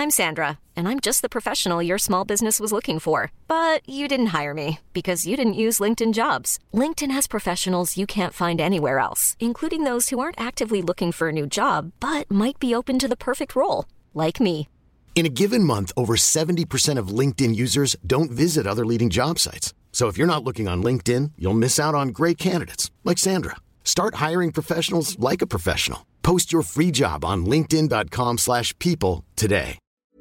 I'm Sandra, and I'm just the professional your small business was looking for. But you didn't hire me because you didn't use LinkedIn Jobs. LinkedIn has professionals you can't find anywhere else, including those who aren't actively looking for a new job, but might be open to the perfect role, like me. In a given month, over 70% of LinkedIn users don't visit other leading job sites. So if you're not looking on LinkedIn, you'll miss out on great candidates like Sandra. Start hiring professionals like a professional. Post your free job on linkedin.com/people today.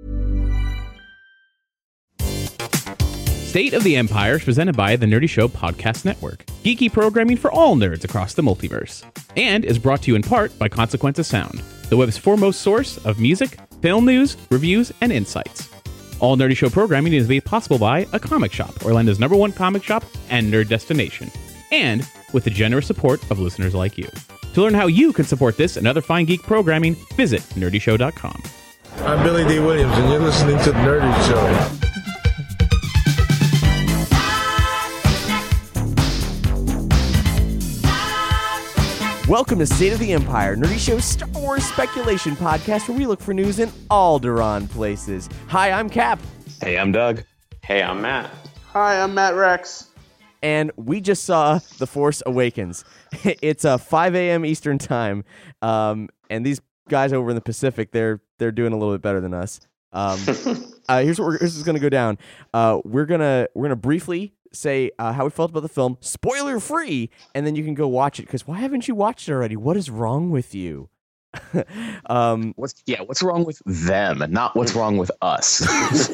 State of the Empire is presented by the Nerdy Show Podcast Network. Geeky programming for all nerds across the multiverse. And is brought to you in part by Consequence of Sound, the web's foremost source of music, film news, reviews, and insights. All Nerdy Show programming is made possible by A Comic Shop, Orlando's #1 comic shop and nerd destination. And with the generous support of listeners like you. To learn how you can support this and other fine geek programming, visit nerdyshow.com. I'm Billy D. Williams, and you're listening to The Nerdy Show. Welcome to State of the Empire, Nerdy Show's Star Wars speculation podcast where we look for news in Alderaan places. Hi, I'm Cap. Hey, I'm Doug. Hey, I'm Matt. Hi, I'm Matt Rex. And we just saw The Force Awakens. It's 5 a.m. Eastern time, and these guys over in the Pacific, they're doing a little bit better than us. Here's what this is going to go down. We're gonna briefly say how we felt about the film, spoiler free, and then you can go watch it. Because why haven't you watched it already? What is wrong with you? What's wrong with them, and not what's wrong with us?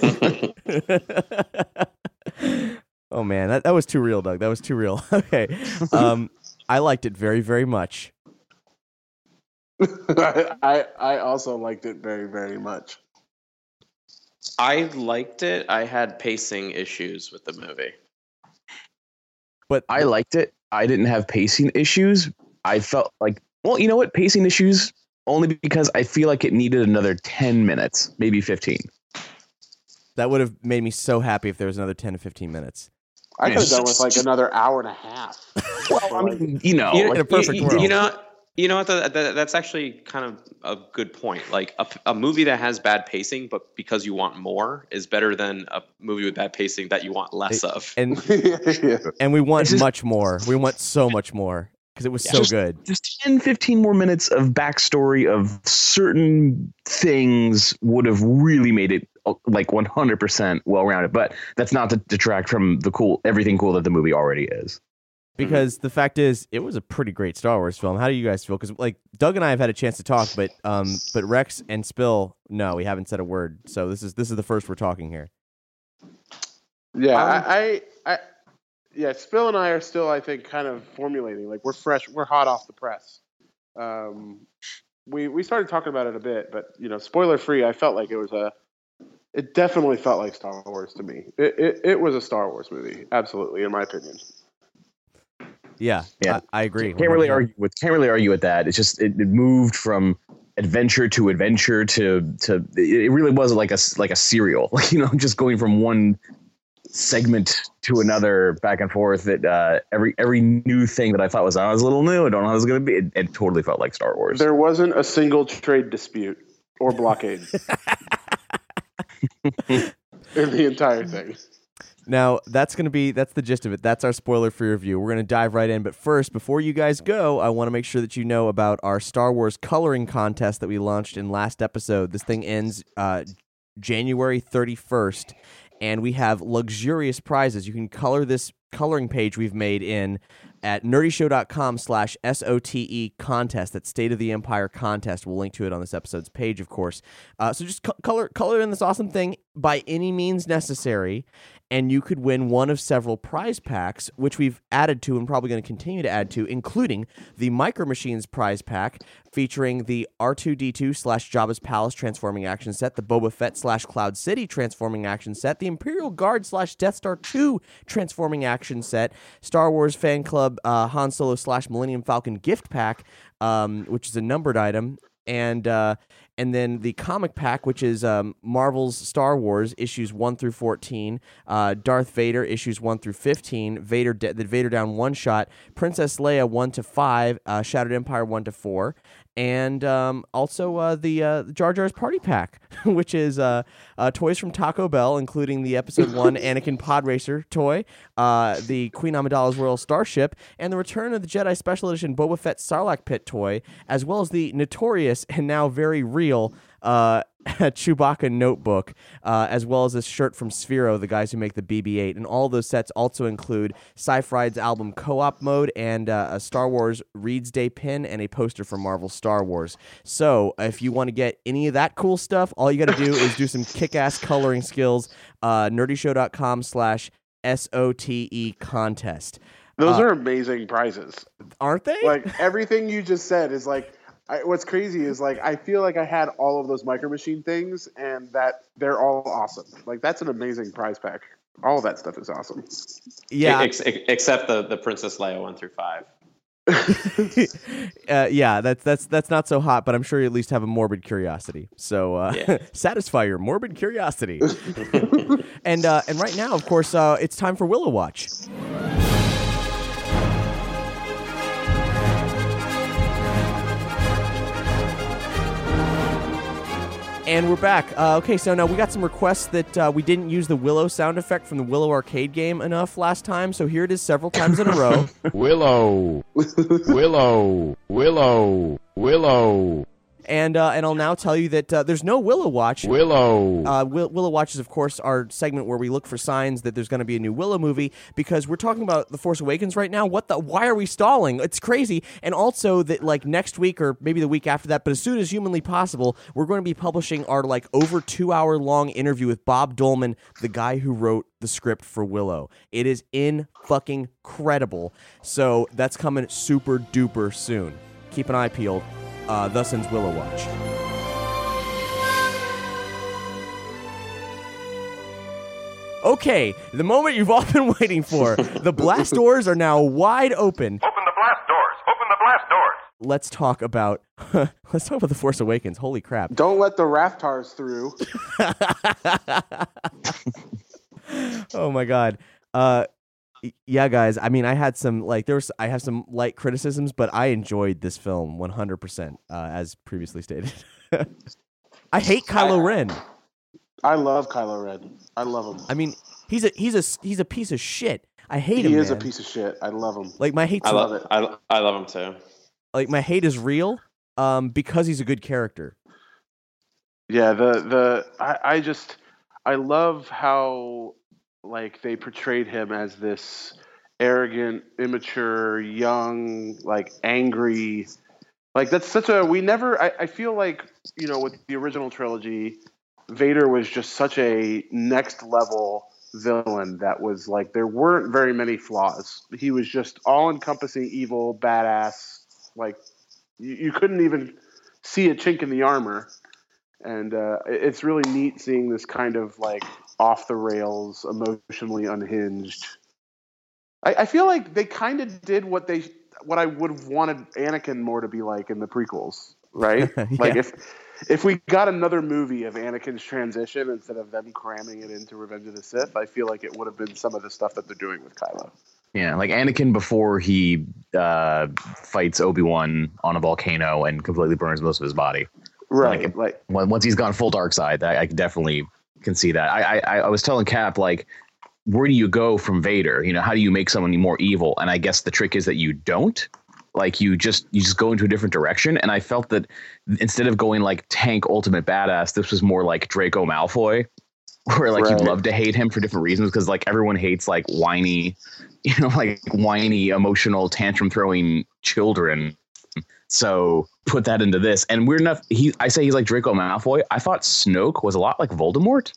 Oh man, that was too real, Doug. That was too real. Okay, I liked it very, very much. I also liked it very, very much. I liked it. I had pacing issues with the movie. But I liked it. I didn't have pacing issues. I felt like, well, you know what? Pacing issues only because I feel like it needed another 10 minutes, maybe 15. That would have made me so happy if there was another 10 to 15 minutes. I could have done with like another hour and a half. Well, I mean, in a perfect world. You know what? That's actually kind of a good point. Like a movie that has bad pacing, but because you want more, is better than a movie with bad pacing that you want less of. And and we want much more. We want so much more because it was so good. Just 10, 15 more minutes of backstory of certain things would have really made it like 100% well-rounded. But that's not to detract from everything cool that the movie already is. Because the fact is, it was a pretty great Star Wars film. How do you guys feel? Because like Doug and I have had a chance to talk, but Rex and Spill, no, we haven't said a word. So this is the first we're talking here. Yeah, Spill and I are still, I think, kind of formulating. Like we're fresh, we're hot off the press. We started talking about it a bit, but spoiler free. I felt like it definitely felt like Star Wars to me. It was a Star Wars movie, absolutely, in my opinion. Yeah. I agree. Can't really argue with that. It's just it moved from adventure to adventure to it really was like a serial, just going from one segment to another back and forth. That every new thing that I thought was a little new, I don't know how it was going to be. It totally felt like Star Wars. There wasn't a single trade dispute or blockade in the entire thing. Now, that's the gist of it. That's our spoiler-free review. We're going to dive right in. But first, before you guys go, I want to make sure that you know about our Star Wars coloring contest that we launched in last episode. This thing ends January 31st, and we have luxurious prizes. You can color this coloring page we've made in at nerdyshow.com/SOTE contest. That's State of the Empire contest. We'll link to it on this episode's page, of course. So just color in this awesome thing by any means necessary, and you could win one of several prize packs, which we've added to and probably going to continue to add to, including the Micro Machines prize pack featuring the R2-D2/Jabba's Palace transforming action set, the Boba Fett/Cloud City transforming action set, the Imperial Guard/Death Star 2 transforming action set, Star Wars Fan Club Han Solo/Millennium Falcon gift pack, which is a numbered item, and then the comic pack, which is Marvel's Star Wars issues 1 through 14, Darth Vader issues 1 through 15, the Vader Down one shot, Princess Leia 1 to 5, Shattered Empire 1 to 4, and also the Jar Jar's Party Pack, which is toys from Taco Bell, including the Episode 1 Anakin Pod Racer toy, the Queen Amidala's Royal Starship, and the Return of the Jedi Special Edition Boba Fett Sarlacc Pit toy, as well as the notorious and now very real Chewbacca notebook, as well as a shirt from Sphero, the guys who make the BB-8. And all those sets also include Sci-Fried's album Co-op Mode and a Star Wars Reed's Day pin and a poster from Marvel Star Wars. So if you want to get any of that cool stuff, all you got to do is do some kick-ass coloring skills. nerdyshow.com/SOTE contest. Those are amazing prizes. Aren't they? Like, everything you just said is like, what's crazy is like I feel like I had all of those Micro Machine things, and that they're all awesome. Like, that's an amazing prize pack. All of that stuff is awesome. Yeah, except the Princess Leia 1 through 5. Yeah, that's not so hot, but I'm sure you at least have a morbid curiosity. So satisfy your morbid curiosity. And right now, of course, it's time for Willow Watch. And we're back. Okay, so now we got some requests that we didn't use the Willow sound effect from the Willow arcade game enough last time, so here it is several times in a row. Willow. Willow. Willow. Willow. And I'll now tell you that there's no Willow Watch. Willow. Willow Watch is, of course, our segment where we look for signs that there's going to be a new Willow movie, because we're talking about The Force Awakens right now. Why are we stalling? It's crazy. And also that, like, next week or maybe the week after that, but as soon as humanly possible, we're going to be publishing our, like, over 2-hour long interview with Bob Dolman, the guy who wrote the script for Willow. It is incredible. So that's coming super duper soon. Keep an eye peeled. Thus ends Willow Watch. Okay, the moment you've all been waiting for. The blast doors are now wide open. Open the blast doors! Open the blast doors! Let's talk about The Force Awakens. Holy crap. Don't let the Raftars through. Oh my god. Yeah, guys. I mean, I have some light criticisms, but I enjoyed this film 100%, as previously stated. I hate Kylo Ren. I love Kylo Ren. I love him. I mean, he's a piece of shit. I hate him. He is man. a piece of shit. I love him. Like my hate. I love him too. Like my hate is real, because he's a good character. Yeah. I love how, like, they portrayed him as this arrogant, immature, young, like, angry. Like, that's such a... I feel like, with the original trilogy, Vader was just such a next-level villain that was, like, there weren't very many flaws. He was just all-encompassing evil, badass. Like, you couldn't even see a chink in the armor. And it's really neat seeing this kind of, like, off the rails, emotionally unhinged. I feel like they kind of did what I would have wanted Anakin more to be like in the prequels, right? Yeah. Like if we got another movie of Anakin's transition instead of them cramming it into Revenge of the Sith, I feel like it would have been some of the stuff that they're doing with Kylo. Yeah, like Anakin before he fights Obi-Wan on a volcano and completely burns most of his body. Right. Like once he's gone full dark side, I definitely can see that. I was telling Cap, like, where do you go from Vader? How do you make someone more evil? And I guess the trick is that you don't. Like, you just go into a different direction. And I felt that instead of going like tank ultimate badass, this was more like Draco Malfoy, where like you'd love to hate him for different reasons, because like everyone hates like whiny, whiny, emotional, tantrum throwing children. So put that into this, and weird enough, I say he's like Draco Malfoy. I thought Snoke was a lot like Voldemort.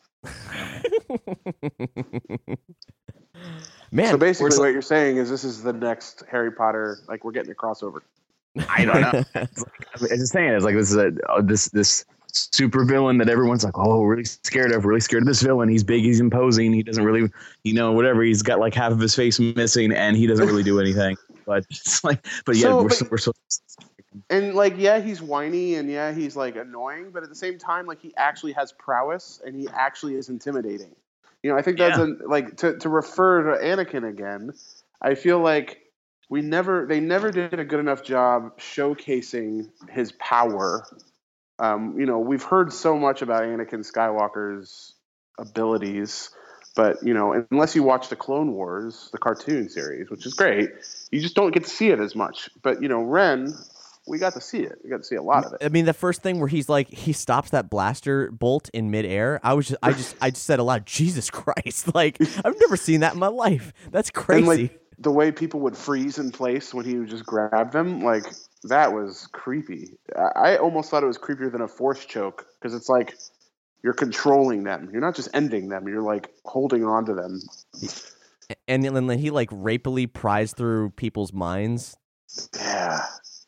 Man, so basically, what you're saying is this is the next Harry Potter. Like, we're getting a crossover. I don't know. I'm just saying, it's like this is this super villain that everyone's like, oh, really scared of this villain. He's big, he's imposing, he doesn't really, whatever. He's got like half of his face missing, and he doesn't really do anything. But it's like, we're so. And like, yeah, he's whiny, and yeah, he's like annoying, but at the same time, like, he actually has prowess, and he actually is intimidating. I think that's to refer to Anakin again. I feel like they never did a good enough job showcasing his power. We've heard so much about Anakin Skywalker's abilities, but unless you watch the Clone Wars, the cartoon series, which is great, you just don't get to see it as much. But Ren, we got to see it. We got to see a lot of it. I mean, the first thing where he stops that blaster bolt in midair. I just said aloud, Jesus Christ! Like, I've never seen that in my life. That's crazy. And, the way people would freeze in place when he would just grab them, that was creepy. I almost thought it was creepier than a force choke, because it's like you're controlling them. You're not just ending them. You're holding on to them. And then he rapily pries through people's minds. Yeah.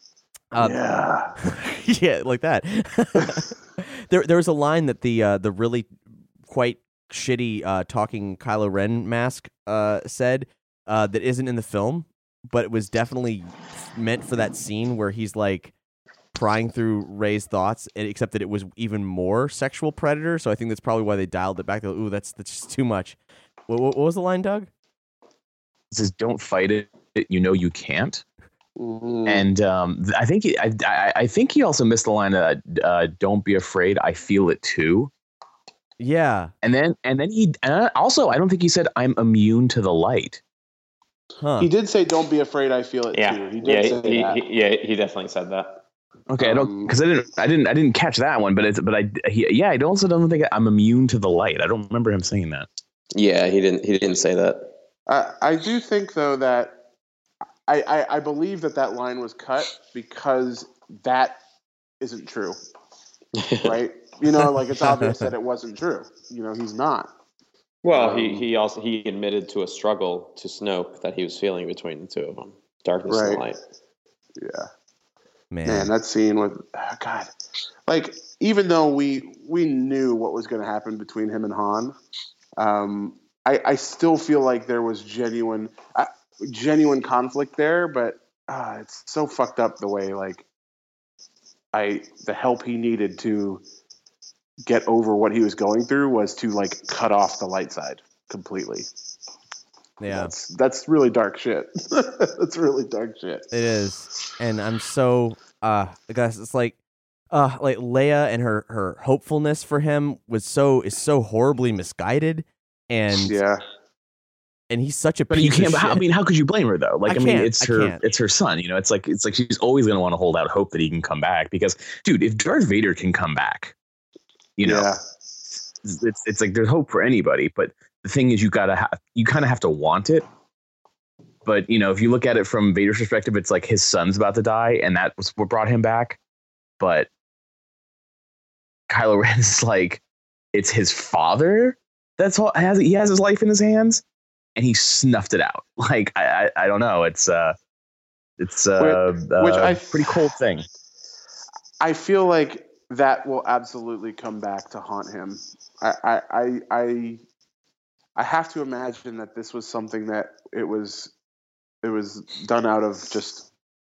Yeah, like that. There was a line that the really quite shitty talking Kylo Ren mask said that isn't in the film, but it was definitely meant for that scene where he's prying through Rey's thoughts, except that it was even more sexual predator. So I think that's probably why they dialed it back. Ooh, that's just too much. What was the line, Doug? It says, "Don't fight it. You can't." Mm-hmm. And I think he also missed the line, "Don't be afraid. I feel it too." Yeah. And then he also, I don't think he said, "I'm immune to the light." Huh. He did say, "Don't be afraid. I feel it too." He did say that. He definitely said that. Okay, I don't, because I didn't catch that one, but I also don't think I'm immune to the light. I don't remember him saying that. Yeah, he didn't say that. I do think though that I believe that line was cut because that isn't true, right? It's obvious that it wasn't true. He's not. Well, he admitted to a struggle to Snoke that he was feeling between the two of them, darkness and light. Yeah, man, that scene with God, even though we knew what was going to happen between him and Han, I still feel like there was genuine conflict there, but it's so fucked up the way the help he needed to get over what he was going through was to cut off the light side completely. Yeah, that's really dark shit. That's really dark shit. It is, and I'm so guys, it's Leia and her hopefulness for him is so horribly misguided, and and he's such a. But piece you can't. Of shit. I mean, how could you blame her though? It's her son. It's like she's always going to want to hold out hope that he can come back, because, dude, if Darth Vader can come back, it's like there's hope for anybody. But the thing is, you kind of have to want it. But if you look at it from Vader's perspective, it's like his son's about to die, and that was what brought him back. But Kylo Ren is it's his father. That's all. He has his life in his hands, and he snuffed it out. I don't know. It's a pretty cold thing. I feel like that will absolutely come back to haunt him. I have to imagine that this was something that it was done out of just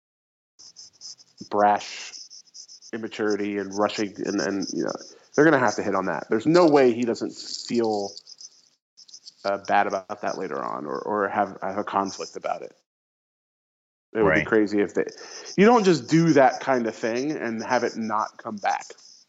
brash immaturity and rushing, and they're gonna have to hit on that. There's no way he doesn't feel bad about that later on, or have a conflict about it. It would be crazy if you don't just do that kind of thing and have it not come back.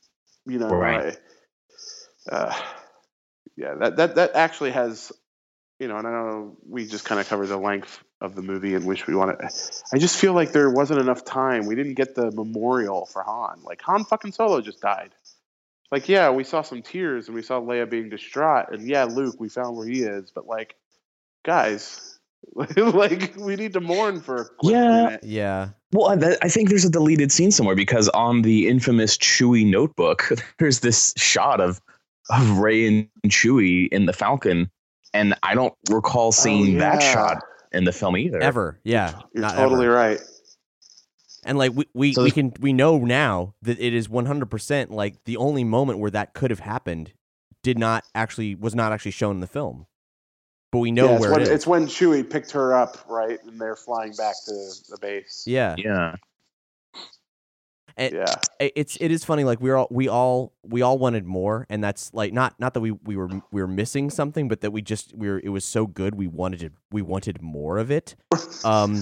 That actually has, and I know we just kind of covered the length of the movie and wish we wanted. I just feel like there wasn't enough time. We didn't get the memorial for Han. Han fucking Solo just died. We saw some tears and we saw Leia being distraught, and Luke, we found where he is, but guys, we need to mourn for a quick minute. Yeah. Well, I think there's a deleted scene somewhere, because on the infamous Chewie notebook, there's this shot of Rey and Chewie in the Falcon, and I don't recall seeing that shot in the film either. Ever. Yeah. You're totally right. And we know now that it is 100% the only moment where that could have happened was not actually shown in the film. But we know where it is. It's when Chewie picked her up, right? And they're flying back to the base. Yeah. Yeah. And it is funny. We all wanted more, and that's not that we were missing something, but that it was so good we wanted more of it.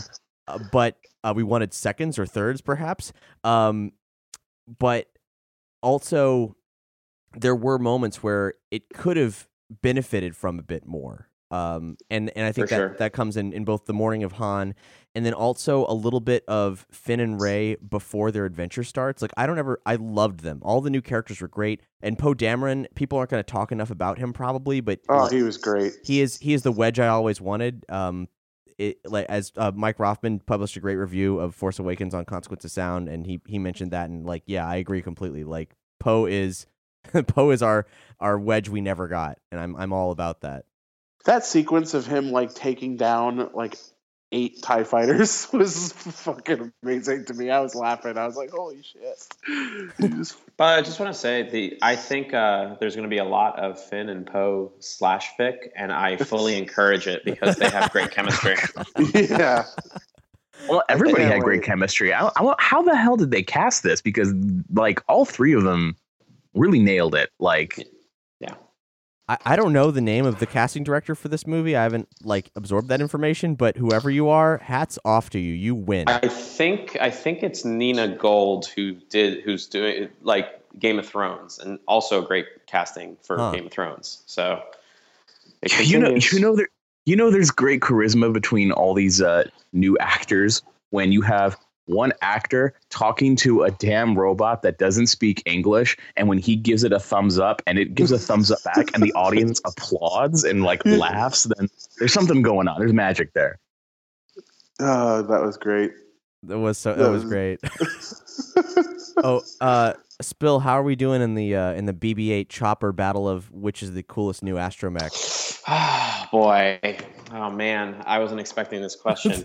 but we wanted seconds or thirds, perhaps. But also, there were moments where it could have benefited from a bit more. And I think that comes in both the morning of Han, and then also a little bit of Finn and Rey before their adventure starts. Like, I loved them. All the new characters were great. And Poe Dameron, people aren't going to talk enough about him probably, but he was great. He is the wedge I always wanted. As Mike Rothman published a great review of Force Awakens on Consequence of Sound, and he mentioned that, and I agree completely. Like, Poe is our wedge we never got, and I'm all about that. That sequence of him taking down 8 TIE fighters was fucking amazing to me. I was laughing. I was like, holy shit. But I just want to say, I think there's going to be a lot of Finn and Poe /fic, and I fully encourage it because they have great chemistry. Yeah. Well, everybody had great chemistry. How the hell did they cast this? Because all 3 of them really nailed it. Yeah. I don't know the name of the casting director for this movie. I haven't absorbed that information, but whoever you are, hats off to you. You win. I think it's Nina Gold who's doing Game of Thrones, and also great casting for Game of Thrones. So there's great charisma between all these new actors when you have one actor talking to a damn robot that doesn't speak English, and when he gives it a thumbs up and it gives a thumbs up back and the audience applauds and laughs, then there's something going on. There's magic there. Oh, that was great. That was great. Spill, how are we doing in the BB-8 chopper battle of which is the coolest new astromech? Oh, boy. Oh man, I wasn't expecting this question.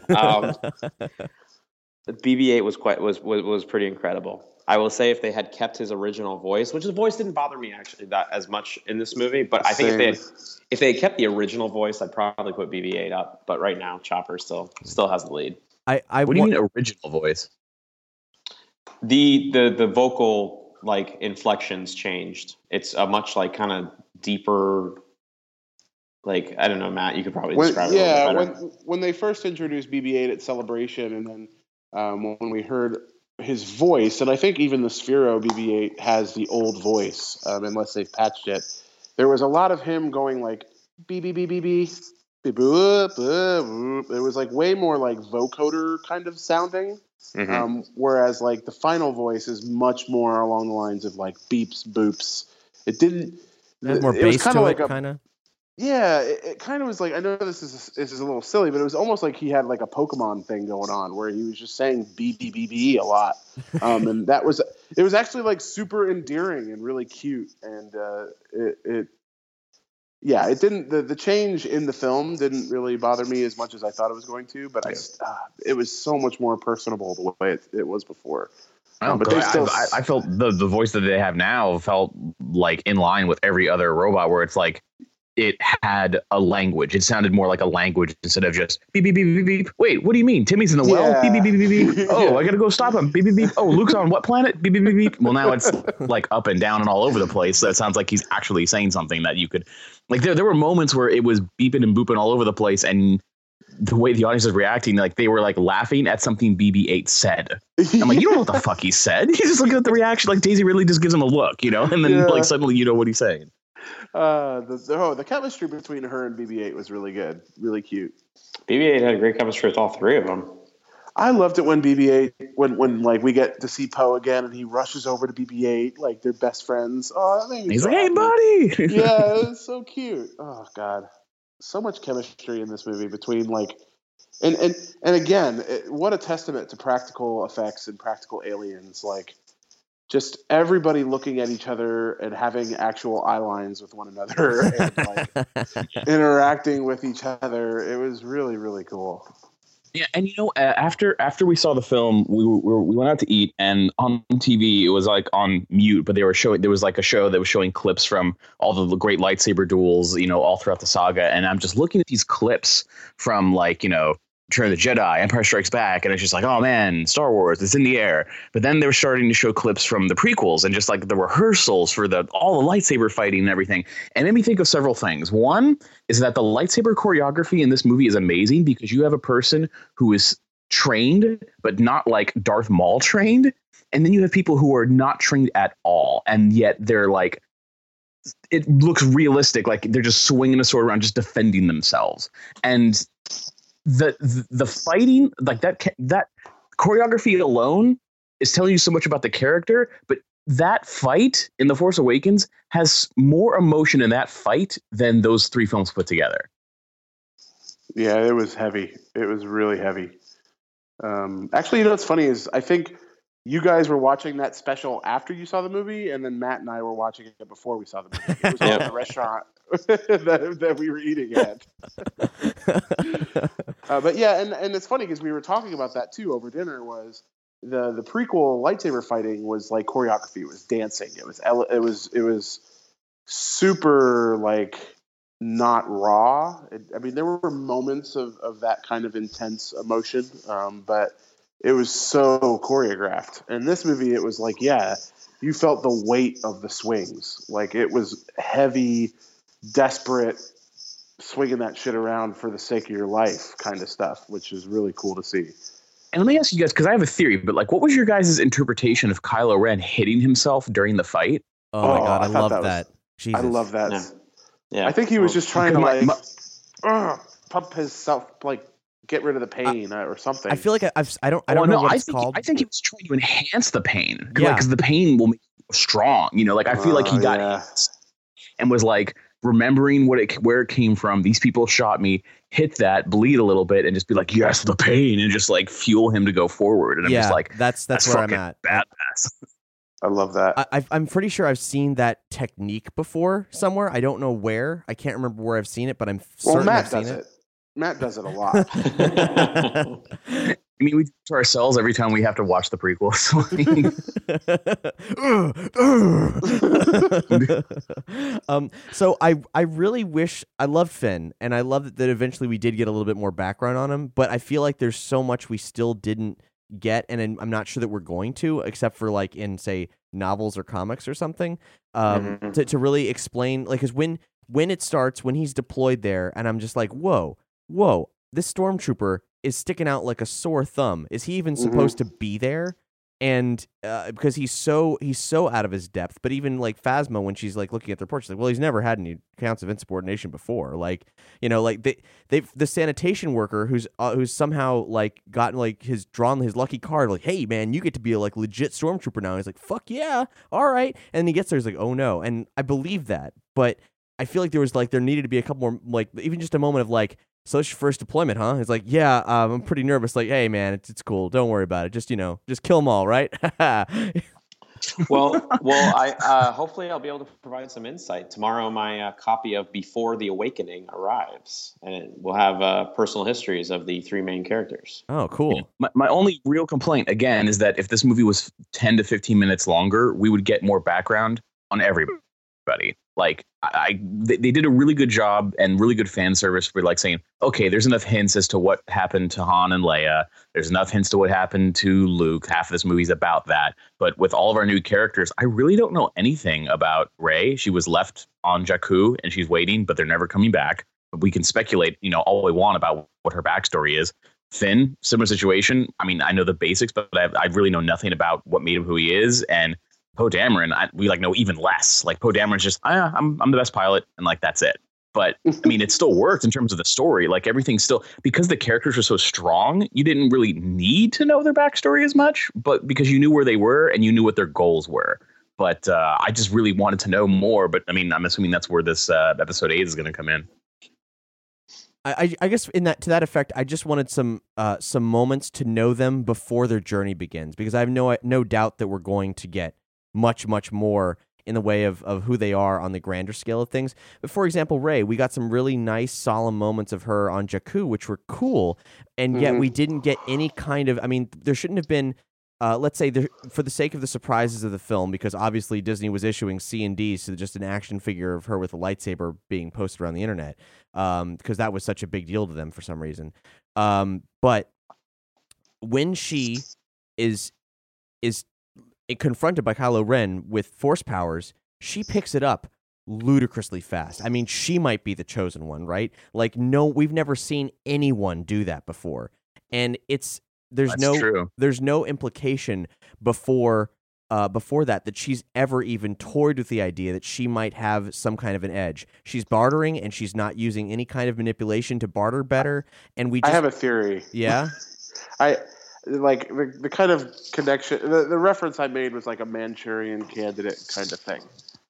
The BB-8 was pretty incredible. I will say if they had kept his original voice, which the voice didn't bother me actually that as much in this movie, but I think if they had kept the original voice, I'd probably put BB-8 up. But right now, Chopper still has the lead. What do you mean original voice? The vocal inflections changed. It's a much kind of deeper. I don't know, Matt. You could probably describe it. Yeah, a little bit better. when they first introduced BB-8 at Celebration, and then when we heard his voice, and I think even the Sphero BB-8 has the old voice, unless they've patched it. There was a lot of him going beep beep beep beep beep, beep boop boop. It was way more vocoder kind of sounding, whereas the final voice is much more along the lines of beeps boops. It didn't. It had more bass to it, kind of. Yeah, it kind of was I know this is a little silly, but it was almost like he had a Pokemon thing going on where he was just saying BBBB a lot, and it was actually super endearing and really cute, and it didn't the change in the film didn't really bother me as much as I thought it was going to, but it was so much more personable the way it was before. But I felt the voice that they have now felt in line with every other robot, where it's it had a language. It sounded more like a language instead of just beep, beep, beep, beep, beep. Wait, what do you mean? Timmy's in the well? Beep, beep, beep, beep, beep. Oh, I got to go stop him. Beep, beep, beep. Oh, Luke's on what planet? Beep, beep, beep, beep. Well, now it's up and down and all over the place. So it sounds like he's actually saying something that you could there were moments where it was beeping and booping all over the place. And the way the audience was reacting, they were laughing at something BB-8 said. I'm you don't know what the fuck he said. He's just looking at the reaction. Daisy Ridley just gives him a look, and then suddenly you know what he's saying. The chemistry between her and BB-8 was really good, really cute. BB-8 had great chemistry with all 3 of them. I loved it when BB-8 when we get to see Poe again and he rushes over to BB-8 they're best friends. Oh, that made me he's so hey happy. buddy. Yeah, it was so cute. Oh god, so much chemistry in this movie between and again, what a testament to practical effects and practical aliens. Just everybody looking at each other and having actual eye lines with one another and interacting with each other. It was really, really cool. Yeah, and after we saw the film, we went out to eat, and on TV it was on mute, but there was a show that was showing clips from all the great lightsaber duels, all throughout the saga, and I'm just looking at these clips from Return of the Jedi, Empire Strikes Back, and it's just oh man, Star Wars, it's in the air. But then they were starting to show clips from the prequels and just the rehearsals for all the lightsaber fighting and everything. And it made me think of several things. One is that the lightsaber choreography in this movie is amazing because you have a person who is trained, but not like Darth Maul trained. And then you have people who are not trained at all, and yet they're like, it looks realistic, like they're just swinging a sword around, just defending themselves. And the fighting, like that choreography alone is telling you so much about the character. But that fight in The Force Awakens has more emotion in that fight than those 3 films put together. Yeah, it was heavy. It was really heavy. Actually, you know what's funny is I think you guys were watching that special after you saw the movie, and then Matt and I were watching it before we saw the movie. It was all in the restaurant that we were eating at. But yeah, and it's funny because we were talking about that too over dinner. Was the prequel lightsaber fighting was like choreography, it was dancing, it was super like not raw. I mean, there were moments of that kind of intense emotion, but it was so choreographed. In this movie, it was like, yeah, you felt the weight of the swings. Like, it was heavy, desperate, swinging that shit around for the sake of your life kind of stuff, which is really cool to see. And let me ask you guys, because I have a theory, but like, what was your guys' interpretation of Kylo Ren hitting himself during the fight? Oh my God, I love that. Jesus. I love that. Yeah. I think he was just trying to pump himself, like, get rid of the pain or something. I feel like I don't know what it's called. I think he was trying to enhance the pain. Because the pain will make you strong. You know, like I feel like he got hit and was like remembering where it came from. These people shot me, hit that, bleed a little bit, and just be like, yes, the pain, and just like fuel him to go forward. And I'm just like, that's where I'm at. Badass. I love that. I'm pretty sure I've seen that technique before somewhere. I don't know where. I can't remember where I've seen it, but I'm certain I've seen it. Matt does it a lot. I mean, we do it to ourselves every time we have to watch the prequel. So I really wish, I love Finn, and I love that eventually we did get a little bit more background on him, but I feel like there's so much we still didn't get, and I'm not sure that we're going to, except for like in, say, novels or comics or something, to really explain, like, because when it starts, when he's deployed there, and I'm just like, whoa, this stormtrooper is sticking out like a sore thumb. Is he even supposed to be there? And because he's so out of his depth. But even like Phasma, when she's like looking at the report, she's like, well, he's never had any counts of insubordination before. Like, you know, like the sanitation worker who's somehow like gotten like drawn his lucky card. Like, hey man, you get to be a like legit stormtrooper now. And he's like, fuck yeah, all right. And then he gets there, he's like, oh no. And I believe that, but I feel like there needed to be a couple more, like even just a moment of like, so it's your first deployment, huh? It's like, yeah, I'm pretty nervous. Like, hey, man, it's cool. Don't worry about it. Just, just kill them all, right? Well, I hopefully I'll be able to provide some insight. Tomorrow, my copy of Before the Awakening arrives, and we'll have personal histories of the 3 main characters. Oh, cool. My only real complaint, again, is that if this movie was 10 to 15 minutes longer, we would get more background on everybody. Like, they did a really good job and really good fan service for like saying, okay, there's enough hints as to what happened to Han and Leia. There's enough hints to what happened to Luke. Half of this movie's about that. But with all of our new characters, I really don't know anything about Rey. She was left on Jakku and she's waiting, but they're never coming back. But we can speculate, all we want about what her backstory is. Finn, similar situation. I mean, I know the basics, but I really know nothing about what made him who he is. And Poe Dameron, we like know even less. Like Poe Dameron's just, I'm the best pilot, and like that's it. But I mean, it still worked in terms of the story. Like everything still, because the characters were so strong, you didn't really need to know their backstory as much, but because you knew where they were and you knew what their goals were. But I just really wanted to know more. But I mean, I'm assuming that's where this episode 8 is going to come in. I guess to that effect, I just wanted some moments to know them before their journey begins, because I have no doubt that we're going to get much more in the way of who they are on the grander scale of things. But for example, Rey, we got some really nice solemn moments of her on Jakku, which were cool, and yet we didn't get any kind of, I mean, there shouldn't have been, let's say, for the sake of the surprises of the film, because obviously Disney was issuing C&Ds to just an action figure of her with a lightsaber being posted around the internet, because that was such a big deal to them for some reason. But when she is confronted by Kylo Ren with Force powers, she picks it up ludicrously fast. I mean, she might be the chosen one, right? Like, no, we've never seen anyone do that before. And it's there's no implication before that she's ever even toyed with the idea that she might have some kind of an edge. She's bartering, and she's not using any kind of manipulation to barter better. And I have a theory. Yeah, I like the kind of connection. The reference I made was like a Manchurian Candidate kind of thing.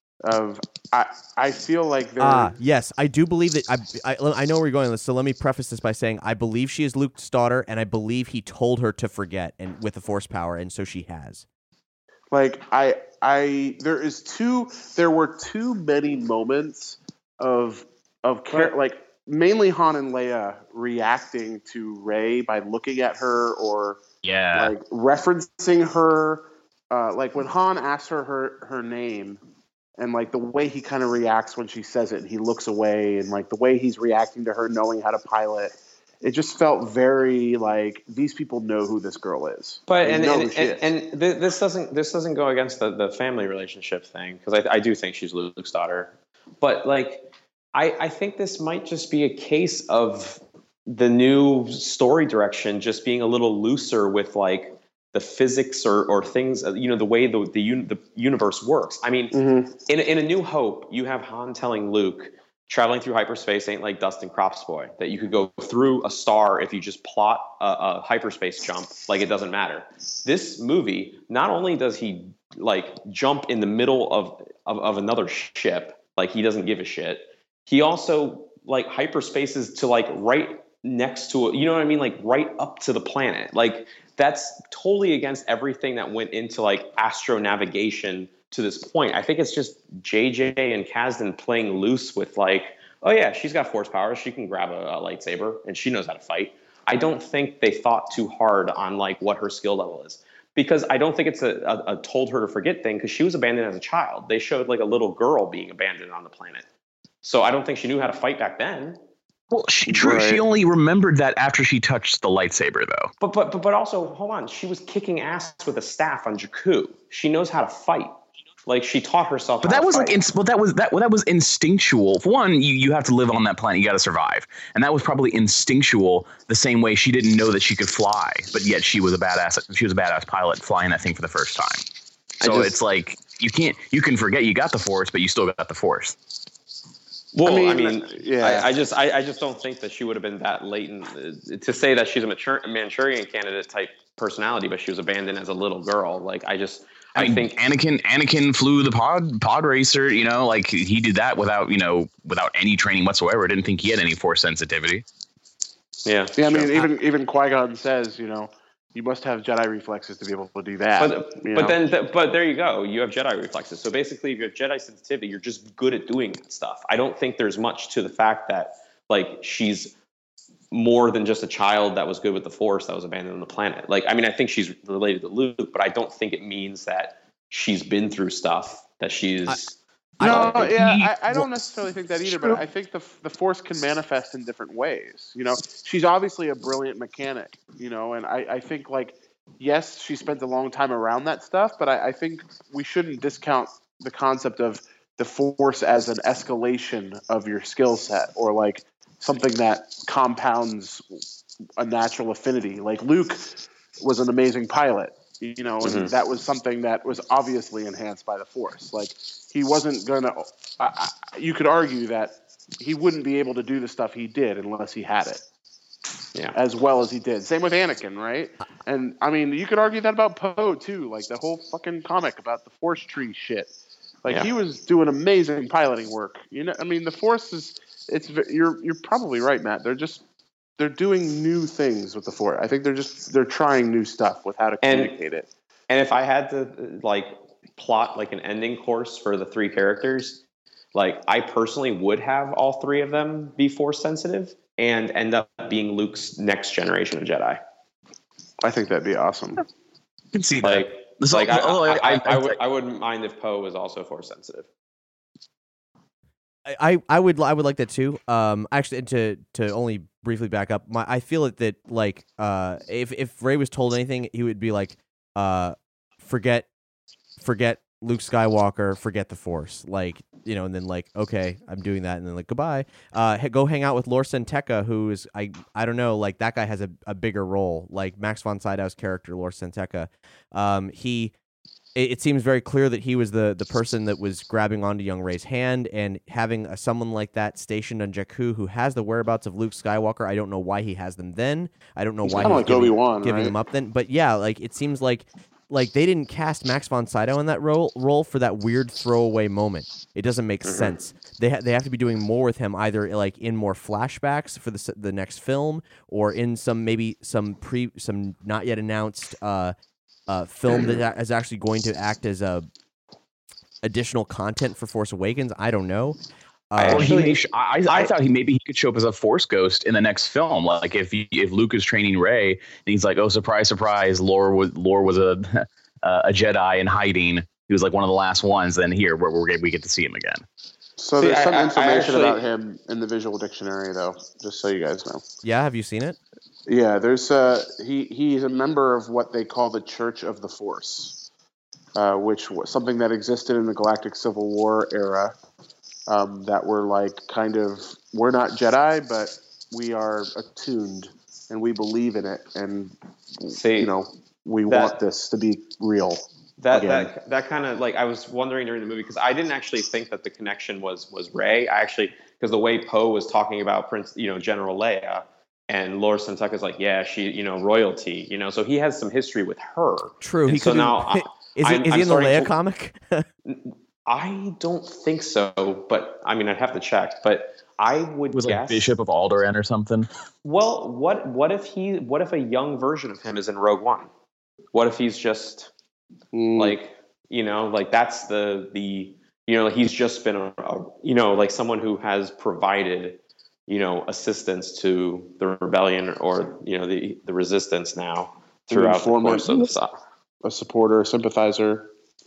I feel like yes, I do believe that. I know where you're going with this, so let me preface this by saying I believe she is Luke's daughter, and I believe he told her to forget and with the Force power, and so she has. Like there were too many moments of like mainly Han and Leia reacting to Rey by looking at her or like referencing her, like when Han asks her name, and like the way he kind of reacts when she says it, and he looks away, and like the way he's reacting to her knowing how to pilot. It just felt very like these people know who this girl is. But this doesn't go against the family relationship thing, because I do think she's Luke's daughter. But like I think this might just be a case of the new story direction just being a little looser with like the physics or things, the way the universe works. I mean, in A New Hope, you have Han telling Luke, traveling through hyperspace ain't like dust and crops, boy. That you could go through a star if you just plot a hyperspace jump, like it doesn't matter. This movie, not only does he like jump in the middle of another ship, like he doesn't give a shit. He also like hyperspaces to like right next to it. You know what I mean? Like right up to the planet. Like that's totally against everything that went into like astronavigation to this point. I think it's just JJ and Kasdan playing loose with like, oh yeah, she's got Force powers. She can grab a lightsaber and she knows how to fight. I don't think they thought too hard on like what her skill level is, because I don't think it's a told her to forget thing, because she was abandoned as a child. They showed like a little girl being abandoned on the planet. So I don't think she knew how to fight back then. Well, she only remembered that after she touched the lightsaber, though. But also, hold on, she was kicking ass with a staff on Jakku. She knows how to fight. Like she taught herself. But that was like, that was instinctual. For one, you have to live on that planet. You got to survive, and that was probably instinctual. The same way she didn't know that she could fly, but yet she was a badass. She was a badass pilot flying that thing for the first time. So it's like you can forget you got the Force, but you still got the Force. Well, yeah. I just don't think that she would have been that latent to say that she's a Manchurian Candidate type personality, but she was abandoned as a little girl. Like I think Anakin flew the pod racer, like he did that without any training whatsoever. I didn't think he had any Force sensitivity. Yeah. I mean, even Qui-Gon says, you must have Jedi reflexes to be able to do that. But there you go. You have Jedi reflexes. So basically, if you have Jedi sensitivity, you're just good at doing that stuff. I don't think there's much to the fact that like she's more than just a child that was good with the Force that was abandoned on the planet. Like, I mean, I think she's related to Luke, but I don't think it means that she's been through stuff that she's. I don't necessarily think that either, but I think the Force can manifest in different ways. She's obviously a brilliant mechanic, and I think like, yes, she spent a long time around that stuff, but I think we shouldn't discount the concept of the Force as an escalation of your skill set, or like something that compounds a natural affinity. Like Luke was an amazing pilot, and that was something that was obviously enhanced by the Force. Like he wasn't gonna. You could argue that he wouldn't be able to do the stuff he did unless he had it, as well as he did. Same with Anakin, right? And I mean, you could argue that about Poe too. Like the whole fucking comic about the Force tree shit. Like he was doing amazing piloting work. I mean, the Force is. You're probably right, Matt. They're doing new things with the Force. I think they're trying new stuff with how to communicate it. And if I had to like plot like an ending course for the three characters, like I personally would have all three of them be Force sensitive and end up being Luke's next generation of Jedi. I think that'd be awesome. I can see that. I wouldn't mind if Poe was also Force sensitive. I would like that too. Actually, to only briefly back up, I feel that like if Rey was told anything, he would be like, forget Luke Skywalker, forget the Force. Like, you know, and then like, okay, I'm doing that, and then like, goodbye. Go hang out with Lor San Tekka, who is I don't know, like that guy has a bigger role. Like Max von Sydow's character, Lor San Tekka, it seems very clear that he was the person that was grabbing onto young Rey's hand, and having someone like that stationed on Jakku who has the whereabouts of Luke Skywalker. I don't know why he has them then. I don't know why he's like Obi-Wan, giving them up then. But yeah, like it seems like they didn't cast Max von Sydow in that role for that weird throwaway moment. It doesn't make sense. They have to be doing more with him, either like in more flashbacks for the next film, or in some not yet announced film that is actually going to act as additional content for Force Awakens. I don't know. I thought maybe he could show up as a Force ghost in the next film. Like if Luke is training Rey and he's like, oh, surprise, surprise, Lore was a Jedi in hiding. He was like one of the last ones. Then here we get to see him again. So there's some information about him in the visual dictionary, though, just so you guys know. Yeah, have you seen it? Yeah, there's he's a member of what they call the Church of the Force, which was something that existed in the Galactic Civil War era. That were like we're not Jedi, but we are attuned and we believe in it, and we want this to be real. That kind of like I was wondering during the movie, because I didn't actually think that the connection was Rey. Because the way Poe was talking about General Leia, and Lor San Tekka is like, yeah, she royalty, so he has some history with her. True. And is he in the Leia comic? I don't think so, but I mean, I'd have to check. But I would guess like Bishop of Alderaan or something. Well, what if a young version of him is in Rogue One? What if he's just like that's he's just been like someone who has provided assistance to the rebellion or the resistance now throughout the course of the stuff. A supporter, a sympathizer.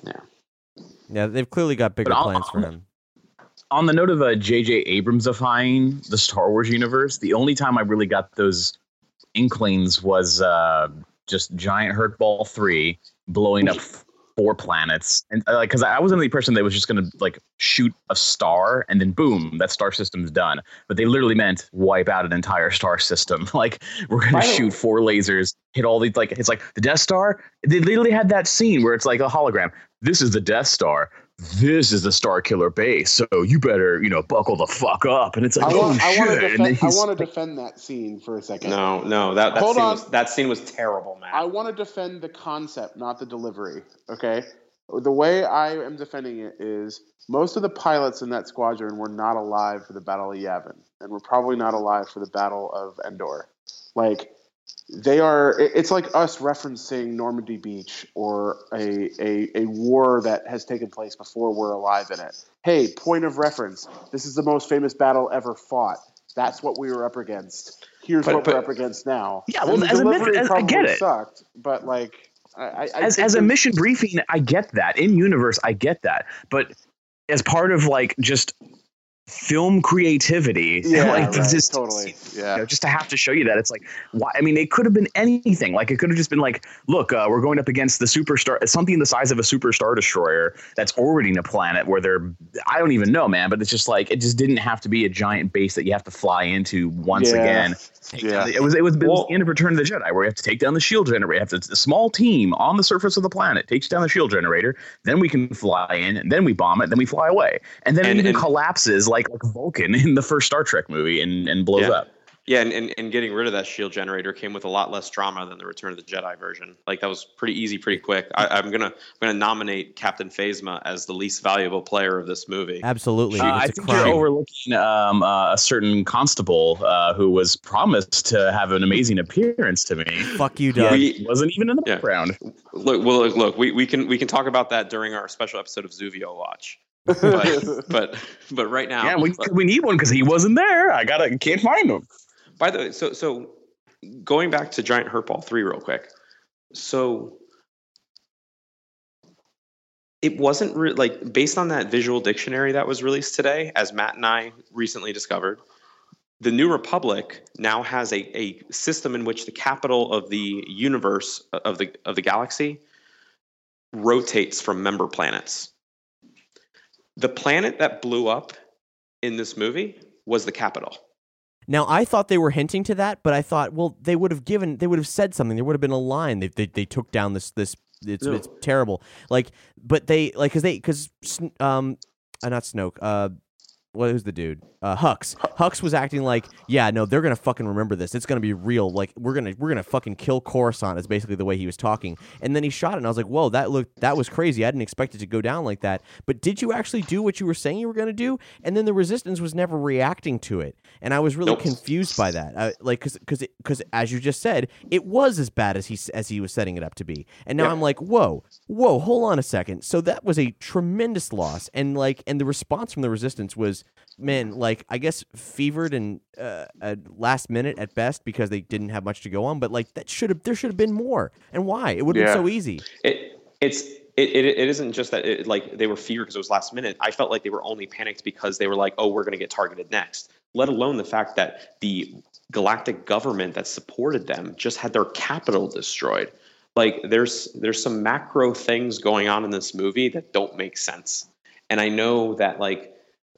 Yeah, they've clearly got bigger plans for him. On the note of J.J. Abrams-ifying the Star Wars universe, the only time I really got those inklings was just Giant Hurt Ball 3 blowing up 4 planets, and because I wasn't the person that was just going to like shoot a star and then boom, that star system's done. But they literally meant wipe out an entire star system. Like we're going to shoot 4 lasers, hit all these it's like the Death Star. They literally had that scene where it's like a hologram. This is the Death Star. This is the Star Killer base. So you better buckle the fuck up. And it's like I want to defend that scene for a second. No, that scene was terrible, man. I want to defend the concept, not the delivery. Okay, the way I am defending it is most of the pilots in that squadron were not alive for the Battle of Yavin, and were probably not alive for the Battle of Endor. Like they are. It's like us referencing Normandy Beach or a war that has taken place before we're alive in it. Hey, point of reference. This is the most famous battle ever fought. That's what we were up against. Here's what we're up against now. Yeah, well, I get it. Sucked, but like. As a mission briefing, I get that. In universe, I get that. But as part of like just film creativity, just totally, just to have to show you that it's like, why? I mean, it could have been anything. Like it could have just been like, look, we're going up against the superstar, something the size of a super star destroyer that's orbiting a planet where I don't even know, man. But it's just like it just didn't have to be a giant base that you have to fly into once again. It was the end of Return of the Jedi, where you have to take down the shield generator. You have a small team on the surface of the planet takes down the shield generator. Then we can fly in, and then we bomb it. Then we fly away, and then it even collapses like Vulcan in the first Star Trek movie and blows up. Yeah, and getting rid of that shield generator came with a lot less drama than the Return of the Jedi version. Like that was pretty easy, pretty quick. I'm gonna nominate Captain Phasma as the least valuable player of this movie. Absolutely, I think you're overlooking a certain constable who was promised to have an amazing appearance to me. Fuck you, Doug. He wasn't even in the background. Look. We can talk about that during our special episode of Zuvio Watch. but right now, we need one because he wasn't there. Can't find him. By the way, so going back to Giant Hurt Ball 3 real quick. So it wasn't like based on that visual dictionary that was released today, as Matt and I recently discovered, the New Republic now has a system in which the capital of the universe of the galaxy rotates from member planets. The planet that blew up in this movie was the capital. Now, I thought they were hinting to that, but I thought, well, they would have said something. There would have been a line. They took down this. It's terrible. Like, but they like because not Snoke. What was the dude? Hux. Hux was acting like, yeah, no, they're gonna fucking remember this. It's gonna be real. Like, we're gonna fucking kill Coruscant. Is basically the way he was talking. And then he shot it, and I was like, whoa, that was crazy. I didn't expect it to go down like that. But did you actually do what you were saying you were gonna do? And then the Resistance was never reacting to it, and I was really confused by that. Because as you just said, it was as bad as he was setting it up to be. And now I'm like, whoa, hold on a second. So that was a tremendous loss, and the response from the Resistance was, man, like, I guess fevered and last minute at best because they didn't have much to go on. But like there should have been more. And why? It would have been so easy. It isn't just that like they were fevered because it was last minute. I felt like they were only panicked because they were like, oh, we're going to get targeted next. Let alone the fact that the galactic government that supported them just had their capital destroyed. Like there's some macro things going on in this movie that don't make sense. And I know that like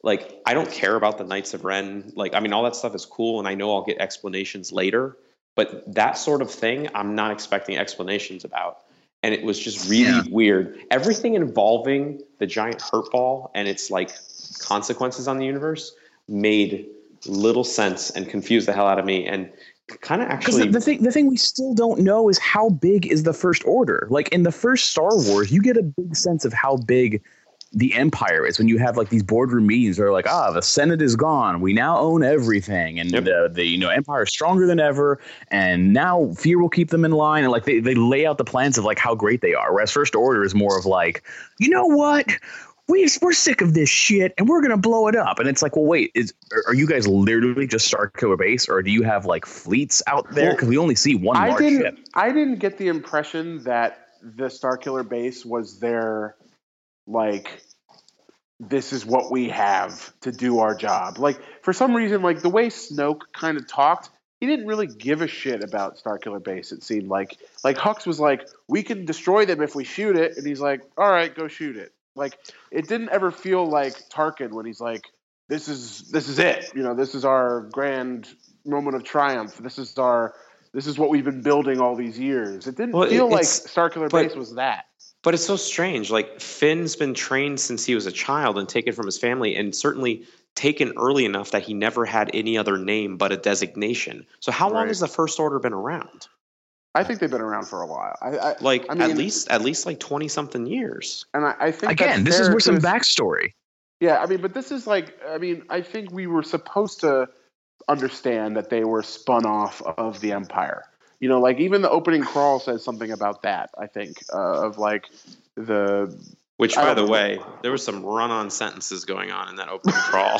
I don't care about the Knights of Ren. Like, I mean, all that stuff is cool, and I know I'll get explanations later. But that sort of thing, I'm not expecting explanations about. And it was just really weird. Everything involving the giant hurt ball and its like consequences on the universe made little sense and confused the hell out of me. And kind of actually, the thing we still don't know is how big is the First Order. Like in the first Star Wars, you get a big sense of how big the Empire is when you have like these boardroom meetings where like, the Senate is gone, we now own everything, and the Empire is stronger than ever, and now fear will keep them in line, and like they lay out the plans of like how great they are. Whereas First Order is more of like, you know what, we're sick of this shit and we're gonna blow it up. And it's like, well, wait, are you guys literally just Starkiller Base, or do you have like fleets out there? Because we only see one large ship. I didn't get the impression that the Starkiller Base was their like, this is what we have to do our job. Like, for some reason, like the way Snoke kind of talked, he didn't really give a shit about Starkiller Base. It seemed like Hux was like, we can destroy them if we shoot it, and he's like, all right, go shoot it. Like, it didn't ever feel like Tarkin when he's like, this is it. You know, this is our grand moment of triumph. This is what we've been building all these years. It didn't feel like Starkiller Base was that. But it's so strange. Like, Finn's been trained since he was a child and taken from his family, and certainly taken early enough that he never had any other name but a designation. So how long has the First Order been around? I think they've been around for a while. I mean, at least like 20 something years. And I think again, this is where some backstory. Yeah, I mean, but this is like, I mean, I think we were supposed to understand that they were spun off of the Empire. You know, like even the opening crawl says something about that, I think, of like the... Which, by the way, there was some run-on sentences going on in that opening crawl.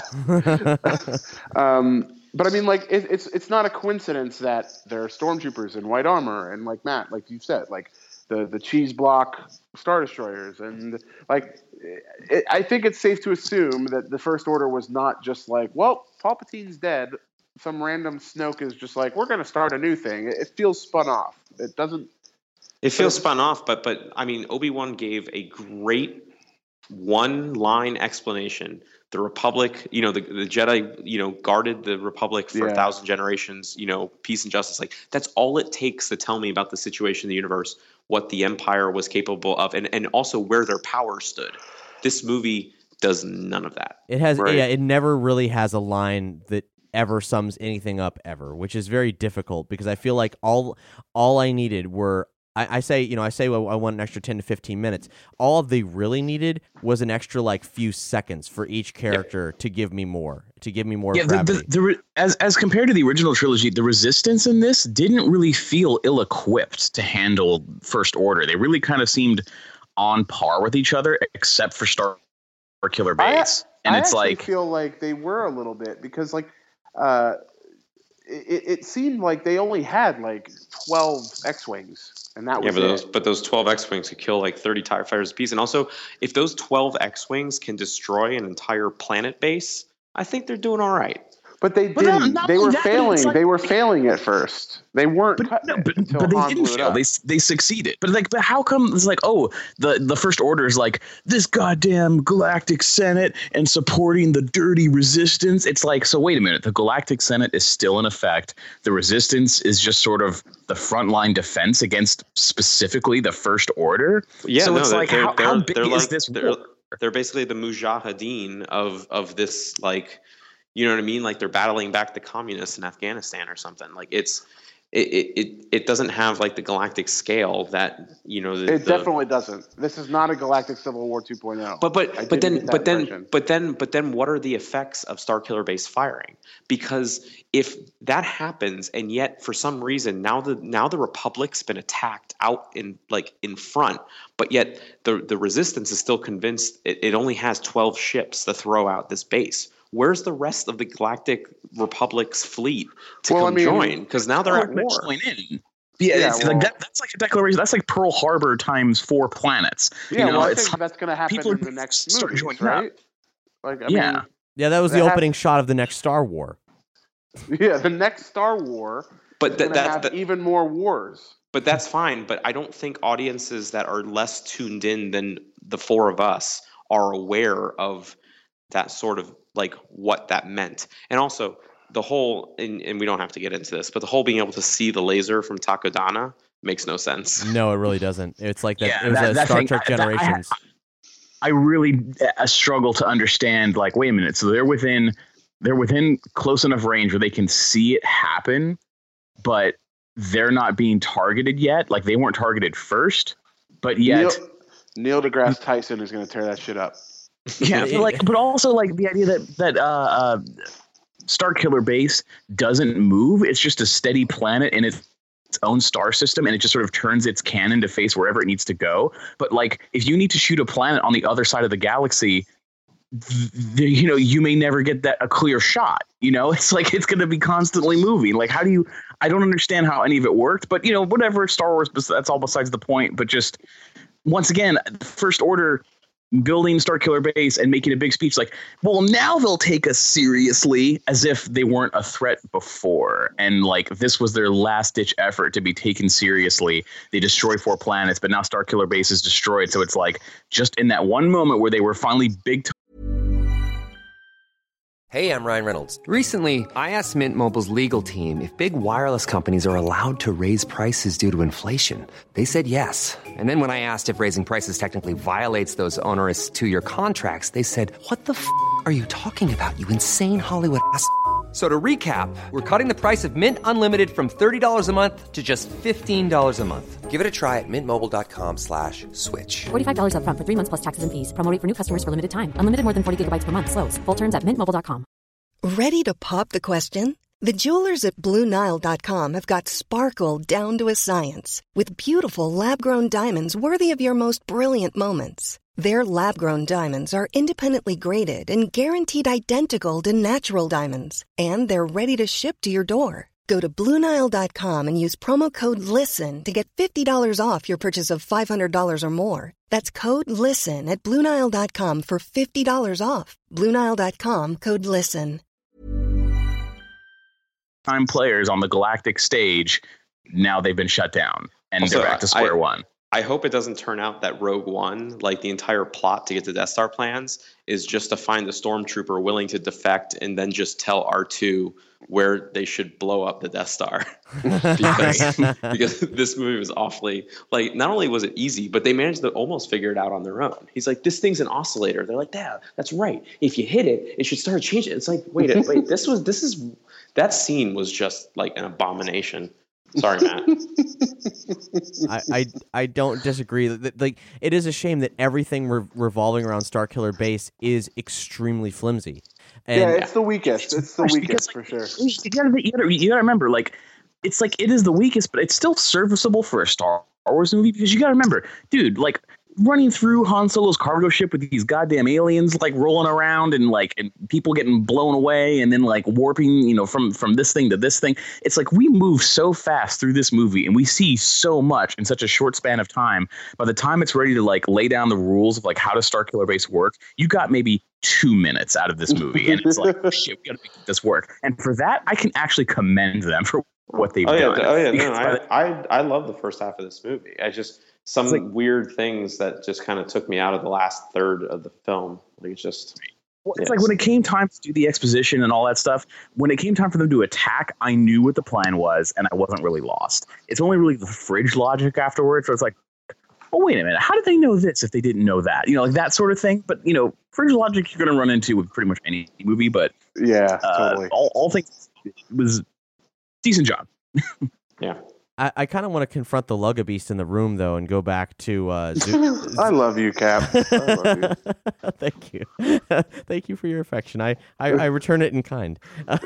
But I mean, like, it's not a coincidence that there are stormtroopers in white armor, and like Matt, like you said, like the cheese block Star Destroyers, and like I think it's safe to assume that the First Order was not just like, well, Palpatine's dead. Some random Snoke is just like, we're going to start a new thing. It feels spun off. It doesn't. It feels spun off, but I mean, Obi-Wan gave a great one-line explanation. The Republic, the Jedi, guarded the Republic for 1,000 generations, peace and justice. Like, that's all it takes to tell me about the situation in the universe, what the Empire was capable of, and also where their power stood. This movie does none of that. It has, it never really has a line that ever sums anything up ever, which is very difficult because I feel like all I needed were, I say I want an extra 10 to 15 minutes. All they really needed was an extra like few seconds for each character to give me more gravity. As compared to the original trilogy, the Resistance in this didn't really feel ill-equipped to handle First Order. They really kind of seemed on par with each other, except for Starkiller Base. I feel like they were a little bit because like it seemed like they only had like 12 X-Wings. And that was but those 12 X-Wings could kill like 30 TIE fighters apiece. And also, if those 12 X-Wings can destroy an entire planet base, I think they're doing all right. But they didn't. They were failing. Like, they were failing at first. They weren't. But they didn't fail. They succeeded. But how come it's like, oh, the First Order is like this goddamn Galactic Senate and supporting the dirty Resistance? It's like, so wait a minute. The Galactic Senate is still in effect. The Resistance is just sort of the frontline defense against specifically the First Order. Yeah, so it's like, how big is this? They're basically the Mujahideen of this, like, you know what I mean? Like, they're battling back the communists in Afghanistan or something. Like, it doesn't have like the galactic scale that, you know. It definitely doesn't. This is not a Galactic Civil War 2.0. But then what are the effects of Starkiller Base firing? Because if that happens, and yet for some reason now the Republic's been attacked out in front, but yet the Resistance is still convinced it only has 12 ships to throw out this base. Where's the rest of the Galactic Republic's fleet to join? Because now they're at war. Like that's like a declaration. That's like Pearl Harbor times 4 planets. Yeah, you know, I think that's going to happen in the next movie, right? Like, I mean, that was the opening shot of the next Star War. Yeah, the next Star War. But that's even more wars. But that's fine. But I don't think audiences that are less tuned in than the 4 of us are aware of that sort of like what that meant. And also the whole, and we don't have to get into this, but the whole being able to see the laser from Takodana makes no sense. No, it really doesn't. It's like that. It was Star Trek Generations. I really struggle to understand, like, wait a minute. So they're within close enough range where they can see it happen, but they're not being targeted yet. Like, they weren't targeted first, but yet Neil deGrasse Tyson is going to tear that shit up. Yeah, but also like the idea that Starkiller Base doesn't move. It's just a steady planet in its own star system, and it just sort of turns its cannon to face wherever it needs to go. But like, if you need to shoot a planet on the other side of the galaxy, you may never get a clear shot. You know, it's like it's going to be constantly moving. Like, how do you? I don't understand how any of it worked. But whatever, Star Wars. That's all besides the point. But just once again, First Order building Starkiller Base and making a big speech like, well, now they'll take us seriously, as if they weren't a threat before. And like, this was their last ditch effort to be taken seriously. They destroy 4 planets, but now Starkiller Base is destroyed. So it's like, just in that one moment where they were finally big. Hey, I'm Ryan Reynolds. Recently, I asked Mint Mobile's legal team if big wireless companies are allowed to raise prices due to inflation. They said yes. And then when I asked if raising prices technically violates those onerous 2-year contracts, they said, what the f*** are you talking about, you insane Hollywood ass f- So to recap, we're cutting the price of Mint Unlimited from $30 a month to just $15 a month. Give it a try at mintmobile.com/switch. $45 up front for 3 months plus taxes and fees. Promo rate for new customers for limited time. Unlimited more than 40 gigabytes per month. Slows full terms at mintmobile.com. Ready to pop the question? The jewelers at BlueNile.com have got sparkle down to a science with beautiful lab-grown diamonds worthy of your most brilliant moments. Their lab-grown diamonds are independently graded and guaranteed identical to natural diamonds, and they're ready to ship to your door. Go to BlueNile.com and use promo code LISTEN to get $50 off your purchase of $500 or more. That's code LISTEN at BlueNile.com for $50 off. BlueNile.com, code LISTEN. Time players on the galactic stage, now they've been shut down, and also, they're back to square one. I hope it doesn't turn out that Rogue One, like the entire plot to get the Death Star plans, is just to find the stormtrooper willing to defect and then just tell R2 where they should blow up the Death Star. because this movie was awfully, like, not only was it easy, but they managed to almost figure it out on their own. He's like, this thing's an oscillator. They're like, yeah, that's right. If you hit it, it should start changing. It's like, wait, that scene was just like an abomination. Sorry, Matt. I don't disagree. Like, it is a shame that everything revolving around Starkiller Base is extremely flimsy. And yeah, it's the weakest. It's the weakest for sure. You gotta remember, like, it's like it is the weakest, but it's still serviceable for a Star Wars movie, because you gotta remember, dude, like, running through Han Solo's cargo ship with these goddamn aliens like rolling around and people getting blown away and then like warping, from this thing to this thing. It's like we move so fast through this movie and we see so much in such a short span of time. By the time it's ready to like lay down the rules of like how does Starkiller Base work, you got maybe 2 minutes out of this movie, and it's like, oh, shit, we got to make this work. And for that, I can actually commend them for what they've done. I love the first half of this movie. I just some weird things that just kind of took me out of the last third of the film. Like it's just. Well, it's like when it came time to do the exposition and all that stuff, when it came time for them to attack, I knew what the plan was, and I wasn't really lost. It's only really the fridge logic afterwards, where it's like, oh, wait a minute, how did they know this if they didn't know that? You know, like that sort of thing. But, you know, fridge logic you're going to run into with pretty much any movie, but yeah, totally. All things, it was a decent job. Yeah. I kind of want to confront the Lugabeast in the room, though, and go back to I love you, Cap. I love you. Thank you. Thank you for your affection. I return it in kind.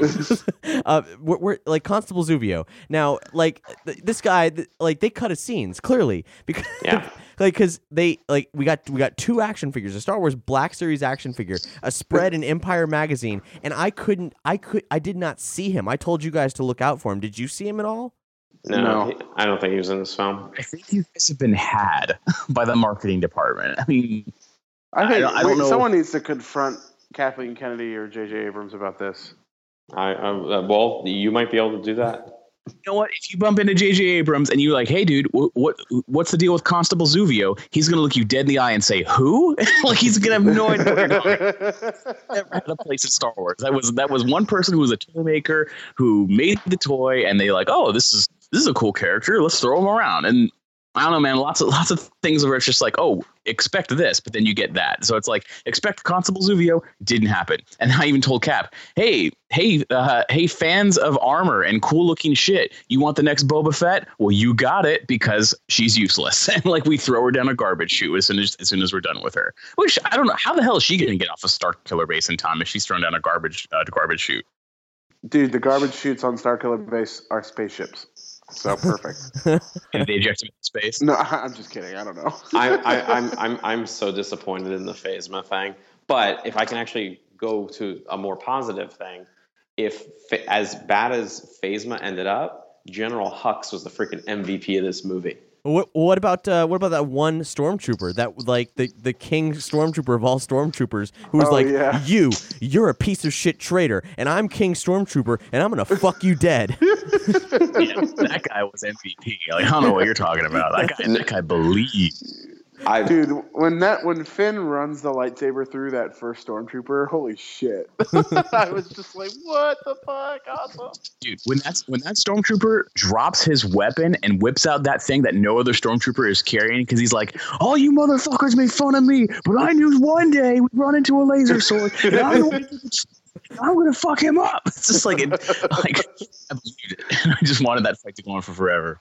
We're like Constable Zuvio. Now, like this guy, like they cut his scenes clearly because because we got 2 action figures, a Star Wars Black Series action figure, a spread in Empire magazine, and I did not see him. I told you guys to look out for him. Did you see him at all? No. I don't think he was in this film. I think you guys have been had by the marketing department. I mean, I don't know. Someone needs to confront Kathleen Kennedy or J.J. Abrams about this. Well, you might be able to do that. You know what? If you bump into J.J. Abrams and you're like, "Hey, dude, what's the deal with Constable Zuvio?" He's gonna look you dead in the eye and say, "Who?" Like he's gonna have no idea what you're talking. Never had a place in Star Wars. That was one person who was a toy maker who made the toy, and they like, "Oh, this is a cool character. Let's throw him around." And I don't know, man. Lots of things where it's just like, oh, expect this, but then you get that. So it's like, expect Constable Zuvio. Didn't happen. And I even told Cap, hey, fans of armor and cool looking shit, you want the next Boba Fett? Well, you got it, because she's useless. And like we throw her down a garbage chute as soon as we're done with her. Which I don't know, how the hell is she going to get off a Starkiller base in time if she's thrown down a garbage chute? Dude, the garbage chutes on Starkiller base are spaceships. So perfect. And they eject him into space. No, I'm just kidding. I don't know. I'm so disappointed in the Phasma thing. But if I can actually go to a more positive thing, if as bad as Phasma ended up, General Hux was the freaking MVP of this movie. What about that one stormtrooper, that like the king stormtrooper of all stormtroopers, who was you're a piece of shit traitor, and I'm king stormtrooper, and I'm gonna fuck you dead. Yeah, that guy was MVP. Like, I don't know what you're talking about. That guy believed. Dude, when Finn runs the lightsaber through that first stormtrooper, holy shit! I was just like, "What the fuck? Awesome!" Dude, when that stormtrooper drops his weapon and whips out that thing that no other stormtrooper is carrying, because he's like, "All you motherfuckers made fun of me, but I knew one day we'd run into a laser sword, and I'm gonna fuck him up." It's just like I believed it. I just wanted that fight to go on for forever.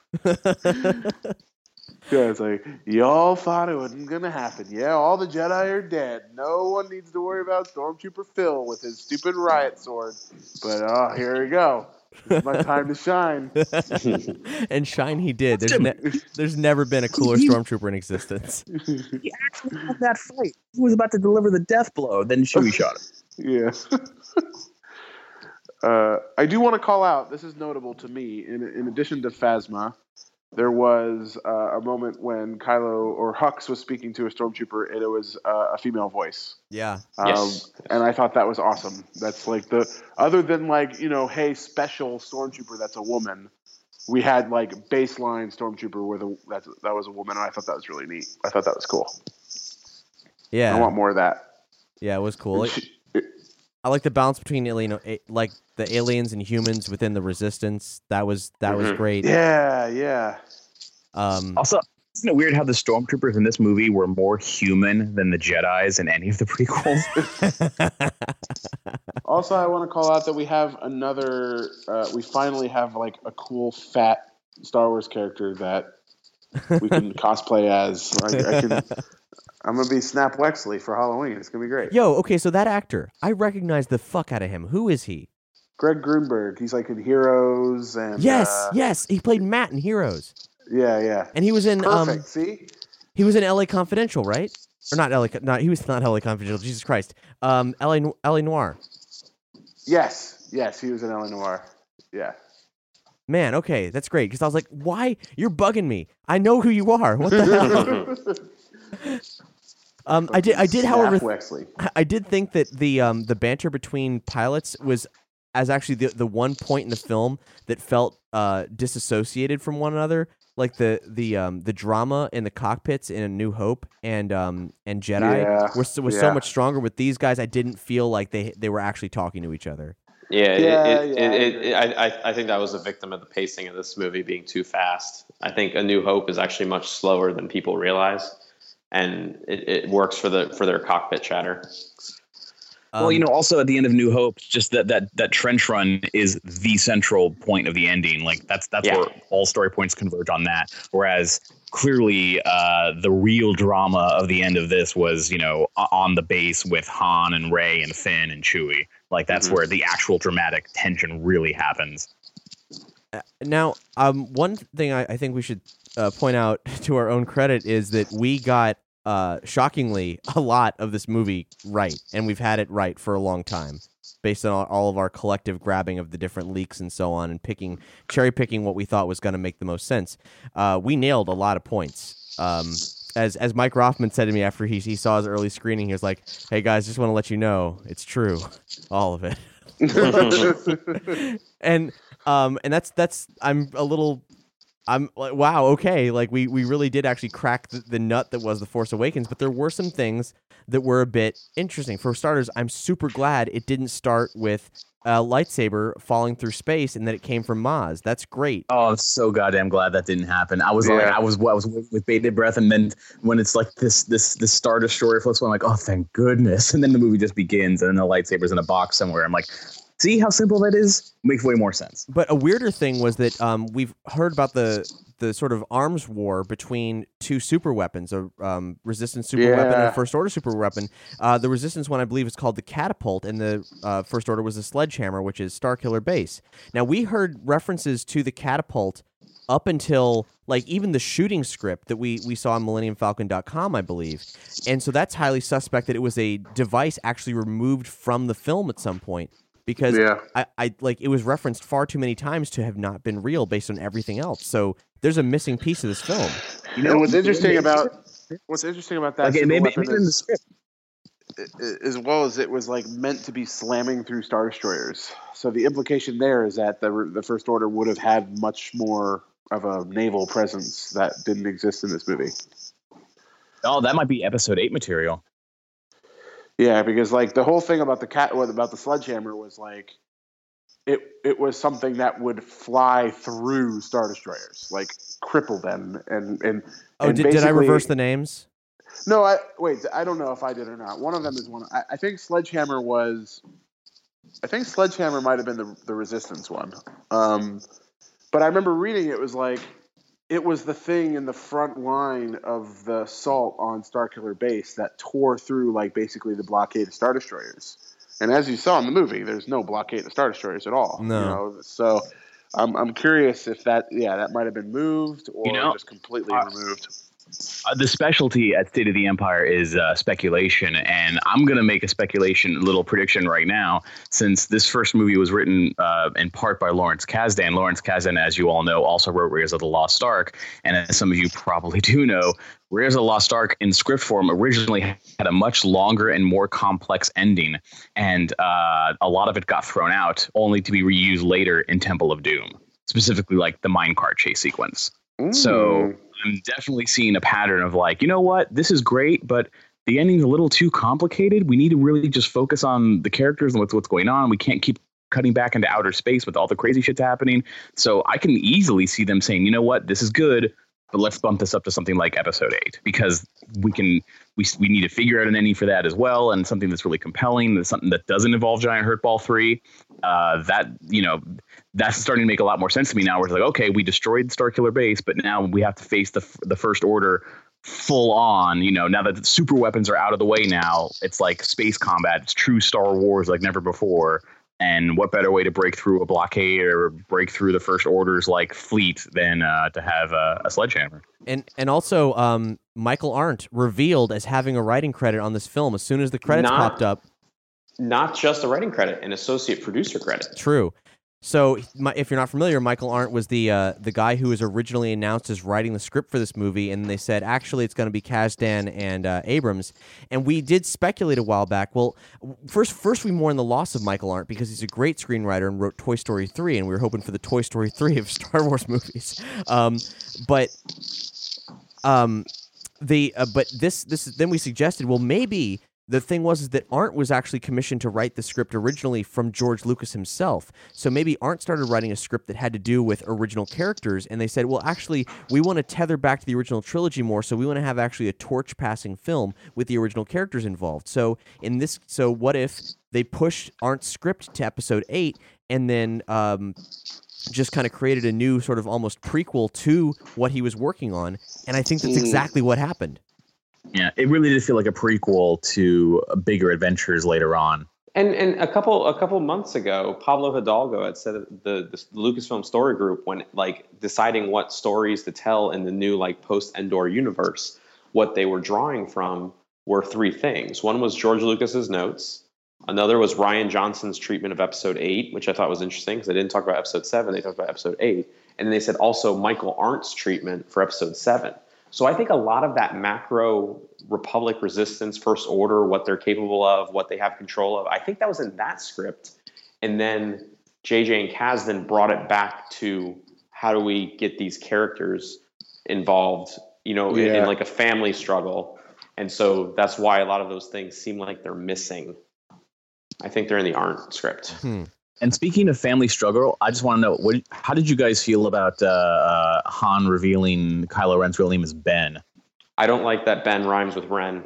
Yeah, it's like, y'all thought it wasn't going to happen. Yeah, all the Jedi are dead. No one needs to worry about Stormtrooper Phil with his stupid riot sword. But, here we go. It's my time to shine. And shine he did. There's never been a cooler Stormtrooper in existence. He actually had that fight. He was about to deliver the death blow. Then Chewie shot him. Yeah. I do want to call out, this is notable to me, in addition to Phasma, there was a moment when Kylo or Hux was speaking to a stormtrooper, and it was a female voice. Yeah. Yes. And I thought that was awesome. That's like other than like, hey, special stormtrooper that's a woman, we had like baseline stormtrooper where that was a woman, and I thought that was really neat. I thought that was cool. Yeah. I want more of that. Yeah, it was cool. I like the balance between like the aliens and humans within the Resistance. That was great. Yeah. Also, isn't it weird how the stormtroopers in this movie were more human than the Jedis in any of the prequels? Also, I want to call out that we have another. We finally have like a cool fat Star Wars character that we can cosplay as. I'm going to be Snap Wexley for Halloween. It's going to be great. Yo, okay, so that actor, I recognize the fuck out of him. Who is he? Greg Grunberg. He's like in Heroes. And Yes. He played Matt in Heroes. Yeah. And he was in... Perfect, see? He was in L.A. Confidential, right? Or not L.A. He was not L.A. Confidential. Jesus Christ. L.A. Noire. Yes, he was in L.A. Noire. Yeah. Man, okay, that's great. Because I was like, why? You're bugging me. I know who you are. What the hell? I did, however, Wexley. I did think that the banter between pilots was as actually the one point in the film that felt disassociated from one another, like the drama in the cockpits in A New Hope and Jedi was so much stronger. With these guys, I didn't feel like they were actually talking to each other. I think that was a victim of the pacing of this movie being too fast. I think A New Hope is actually much slower than people realize, and it works for their cockpit chatter. Well, also at the end of New Hope, just that trench run is the central point of the ending. Like that's where all story points converge on that. Whereas clearly, the real drama of the end of this was, on the base with Han and Rey and Finn and Chewie. Like that's where the actual dramatic tension really happens. Now, one thing I think we should point out to our own credit is that we got shockingly a lot of this movie right, and we've had it right for a long time, based on all of our collective grabbing of the different leaks and so on, and cherry picking what we thought was going to make the most sense. We nailed a lot of points. As Mike Rothman said to me after he saw his early screening, he was like, "Hey guys, just want to let you know it's true, all of it." and that's I'm like, wow, okay, like we really did actually crack the nut that was The Force Awakens, but there were some things that were a bit interesting. For starters, I'm super glad it didn't start with a lightsaber falling through space and that it came from Maz. That's great. Oh, I'm so goddamn glad that didn't happen. I was with bated breath, and then when it's like this Star Destroyer floats, I'm like, oh, thank goodness. And then the movie just begins, and then the lightsaber's in a box somewhere. I'm like, see how simple that is? Makes way more sense. But a weirder thing was that we've heard about the sort of arms war between two super weapons, a Resistance super weapon and a First Order super weapon. The Resistance one, I believe, is called the Catapult, and the First Order was the Sledgehammer, which is Starkiller Base. Now, we heard references to the Catapult up until like even the shooting script that we saw on MillenniumFalcon.com, I believe. And so that's highly suspect that it was a device actually removed from the film at some point. Because I like it was referenced far too many times to have not been real based on everything else. So there's a missing piece of this film. And what's interesting about that, like maybe in the script, as well as it was like meant to be slamming through Star Destroyers. So the implication there is that the First Order would have had much more of a naval presence that didn't exist in this movie. Oh, that might be Episode 8 material. Yeah, because like the whole thing about the Sledgehammer was like it was something that would fly through Star Destroyers, like cripple them and did I reverse the names? No, I don't know if I did or not. One of them is one. I think Sledgehammer might have been the Resistance one. But I remember reading it was like it was the thing in the front line of the assault on Starkiller Base that tore through, like, basically the blockade of Star Destroyers. And as you saw in the movie, there's no blockade of Star Destroyers at all. No. So I'm curious if that might have been moved or just completely removed. The specialty at State of the Empire is speculation, and I'm going to make a little prediction right now, since this first movie was written in part by Lawrence Kasdan. Lawrence Kasdan, as you all know, also wrote Raiders of the Lost Ark, and as some of you probably do know, Raiders of the Lost Ark in script form originally had a much longer and more complex ending, and a lot of it got thrown out, only to be reused later in Temple of Doom, specifically like the minecart chase sequence. So I'm definitely seeing a pattern of like, you know what, this is great, but the ending's a little too complicated. We need to really just focus on the characters and what's going on. We can't keep cutting back into outer space with all the crazy shit's happening. So I can easily see them saying, you know what, this is good, but let's bump this up to something like Episode 8, because we need to figure out an ending for that as well, and something that's really compelling, that's something that doesn't involve Giant Hurt Ball 3. That's starting to make a lot more sense to me now. Where it's like, okay, we destroyed Starkiller Base, but now we have to face the First Order full on. Now that the super weapons are out of the way, now it's like space combat. It's true Star Wars like never before. And what better way to break through a blockade or break through the First Order's like fleet than to have a sledgehammer? And also, Michael Arndt revealed as having a writing credit on this film as soon as the credits popped up. Not just a writing credit, an associate producer credit. True. So, if you're not familiar, Michael Arndt was the guy who was originally announced as writing the script for this movie, and they said, actually, it's going to be Kasdan and Abrams. And we did speculate a while back. Well, first we mourn the loss of Michael Arndt because he's a great screenwriter and wrote Toy Story 3, and we were hoping for the Toy Story 3 of Star Wars movies. But then we suggested, well, maybe. The thing was that Arndt was actually commissioned to write the script originally from George Lucas himself. So maybe Arndt started writing a script that had to do with original characters, and they said, well, actually, we want to tether back to the original trilogy more, so we want to have actually a torch-passing film with the original characters involved. So what if they pushed Arndt's script to Episode 8 and then just kind of created a new sort of almost prequel to what he was working on? And I think that's exactly what happened. Yeah, it really did feel like a prequel to bigger adventures later on. And a couple months ago, Pablo Hidalgo had said that the Lucasfilm Story Group, when like deciding what stories to tell in the new like post-Endor universe, what they were drawing from were three things. One was George Lucas's notes. Another was Rian Johnson's treatment of Episode 8, which I thought was interesting because they didn't talk about Episode 7, they talked about Episode 8. And then they said also Michael Arndt's treatment for Episode 7. So I think a lot of that macro Republic resistance, First Order, what they're capable of, what they have control of, I think that was in that script. And then JJ and Kasdan brought it back to how do we get these characters involved, in like a family struggle. And so that's why a lot of those things seem like they're missing. I think they're in the Arndt script. And speaking of family struggle, I just want to know, how did you guys feel about Han revealing Kylo Ren's real name is Ben? I don't like that Ben rhymes with Ren.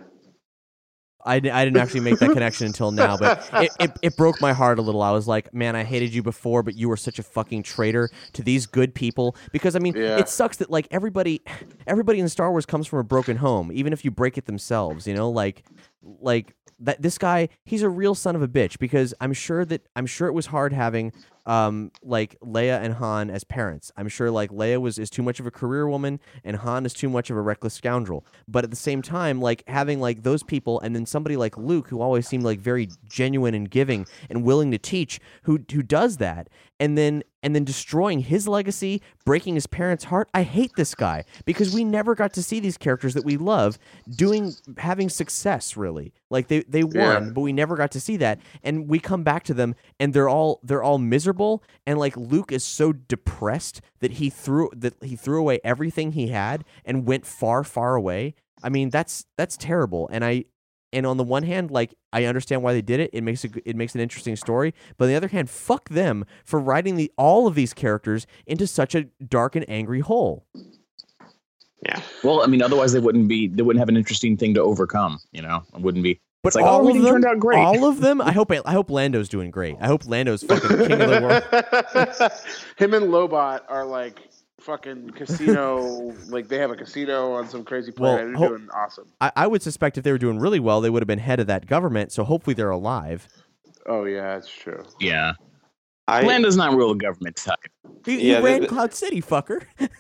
I didn't actually make that connection until now, but it broke my heart a little. I was like, man, I hated you before, but you were such a fucking traitor to these good people. Because, I mean, it sucks that, like, everybody in Star Wars comes from a broken home, even if you break it themselves, like that this guy, he's a real son of a bitch, because I'm sure it was hard having like Leia and Han as parents. I'm sure like Leia is too much of a career woman and Han is too much of a reckless scoundrel. But at the same time, like having like those people and then somebody like Luke, who always seemed like very genuine and giving and willing to teach, who does that, and then destroying his legacy, breaking his parents' heart. I hate this guy because we never got to see these characters that we love having success, really. Like they won, but we never got to see that. And we come back to them and they're all miserable, and like Luke is so depressed that he threw away everything he had and went far, far away. I mean, that's terrible. And on the one hand, like, I understand why they did it. It makes an interesting story. But on the other hand, fuck them for writing all of these characters into such a dark and angry hole. Yeah. Well, I mean, otherwise they wouldn't have an interesting thing to overcome. It wouldn't be. But like, all of them turned out great. All of them. I hope Lando's doing great. I hope Lando's fucking king of the world. Him and Lobot are like fucking casino, like they have a casino on some crazy planet. They're doing awesome. I would suspect if they were doing really well, they would have been head of that government, so hopefully they're alive. Oh yeah, that's true. Yeah. Lando's not real government sucker. He ran Cloud City, fucker.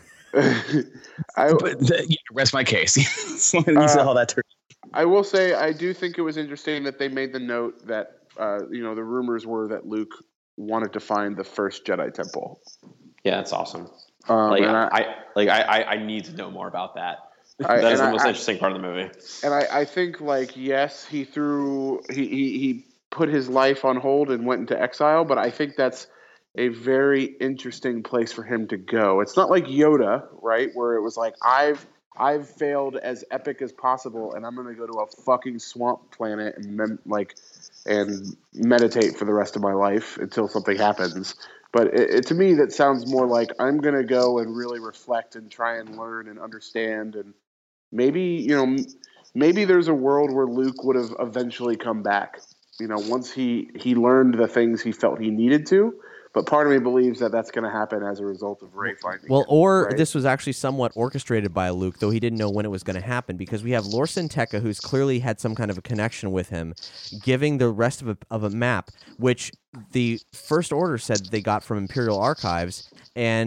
Rest my case. You saw how that turned. I will say I do think it was interesting that they made the note that the rumors were that Luke wanted to find the first Jedi temple. Yeah, that's awesome. I need to know more about that. That is the most interesting part of the movie. And I think, like, yes, he put his life on hold and went into exile, but I think that's a very interesting place for him to go. It's not like Yoda, right, where it was like, I've failed as epic as possible, and I'm going to go to a fucking swamp planet and meditate for the rest of my life until something happens. But to me, that sounds more like I'm going to go and really reflect and try and learn and understand. And maybe there's a world where Luke would have eventually come back, once he learned the things he felt he needed to. But part of me believes that that's going to happen as a result of Rey finding him, right? This was actually somewhat orchestrated by Luke, though he didn't know when it was going to happen, because we have Lor San Tekka, who's clearly had some kind of a connection with him, giving the rest of a map, which the First Order said they got from Imperial Archives, and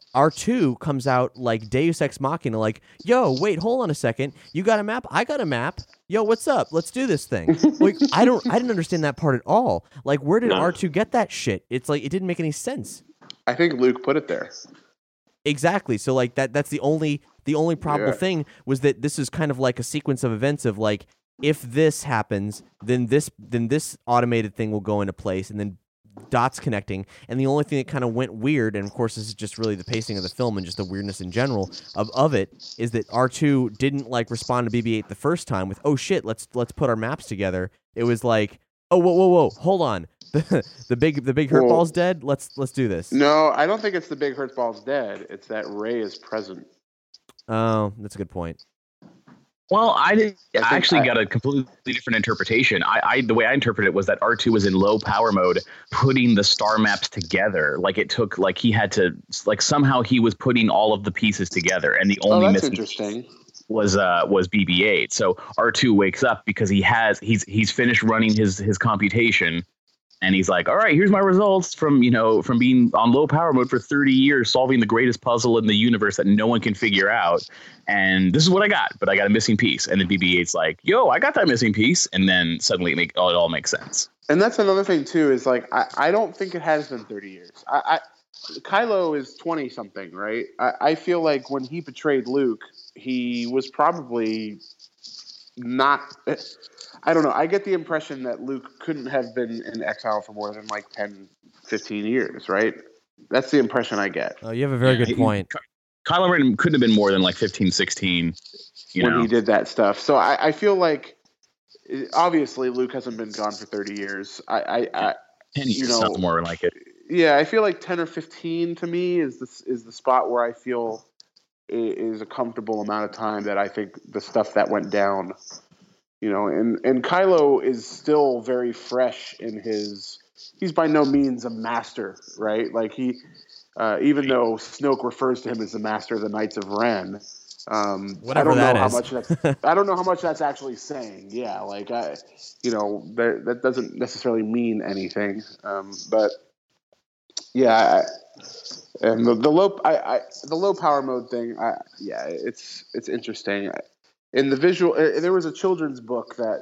R2 comes out like Deus Ex Machina, like, yo, wait, hold on a second. You got a map? I got a map. Yo, what's up? Let's do this thing. Like, I didn't understand that part at all. Like, where did R2 get that shit? It's like, it didn't make any sense. I think Luke put it there. Exactly. So like that's the only probable thing was that this is kind of like a sequence of events of like, if this happens, then this automated thing will go into place, and then dots connecting. And the only thing that kind of went weird, and of course this is just really the pacing of the film and just the weirdness in general of it, is that R2 didn't like respond to BB-8 the first time with, oh shit, let's put our maps together. It was like, oh whoa, hold on. The big hurt ball's dead. Let's do this. No, I don't think it's the big hurt ball's dead. It's that Rey is present. Oh, that's a good point. Well, I actually got a completely different interpretation. The way I interpreted it was that R2 was in low power mode, putting the star maps together. Like it took, like he had to, like somehow he was putting all of the pieces together, and the only missing was BB-8. So R2 wakes up because he's finished running his computation. And he's like, all right, here's my results from being on low power mode for 30 years, solving the greatest puzzle in the universe that no one can figure out. And this is what I got, but I got a missing piece. And then BB-8's like, yo, I got that missing piece. And then suddenly it all makes sense. And that's another thing, too, is like, I don't think it has been 30 years. Kylo is 20 something, right? I feel like when he betrayed Luke, he was probably not... I don't know. I get the impression that Luke couldn't have been in exile for more than like 10, 15 years, right? That's the impression I get. Oh, you have a very good point. Kylo Ren couldn't have been more than like 15, 16. When he did that stuff. So I feel like, obviously, Luke hasn't been gone for 30 years. 10 years, something more like it. Yeah, I feel like 10 or 15 to me is the spot where I feel is a comfortable amount of time that I think the stuff that went down... and Kylo is still very fresh in he's by no means a master, right? Like he, even though Snoke refers to him as the master of the Knights of Ren, I don't know how much that's actually saying. Yeah. Like that doesn't necessarily mean anything. But yeah, and the low power mode thing. It's interesting. In the visual, there was a children's book that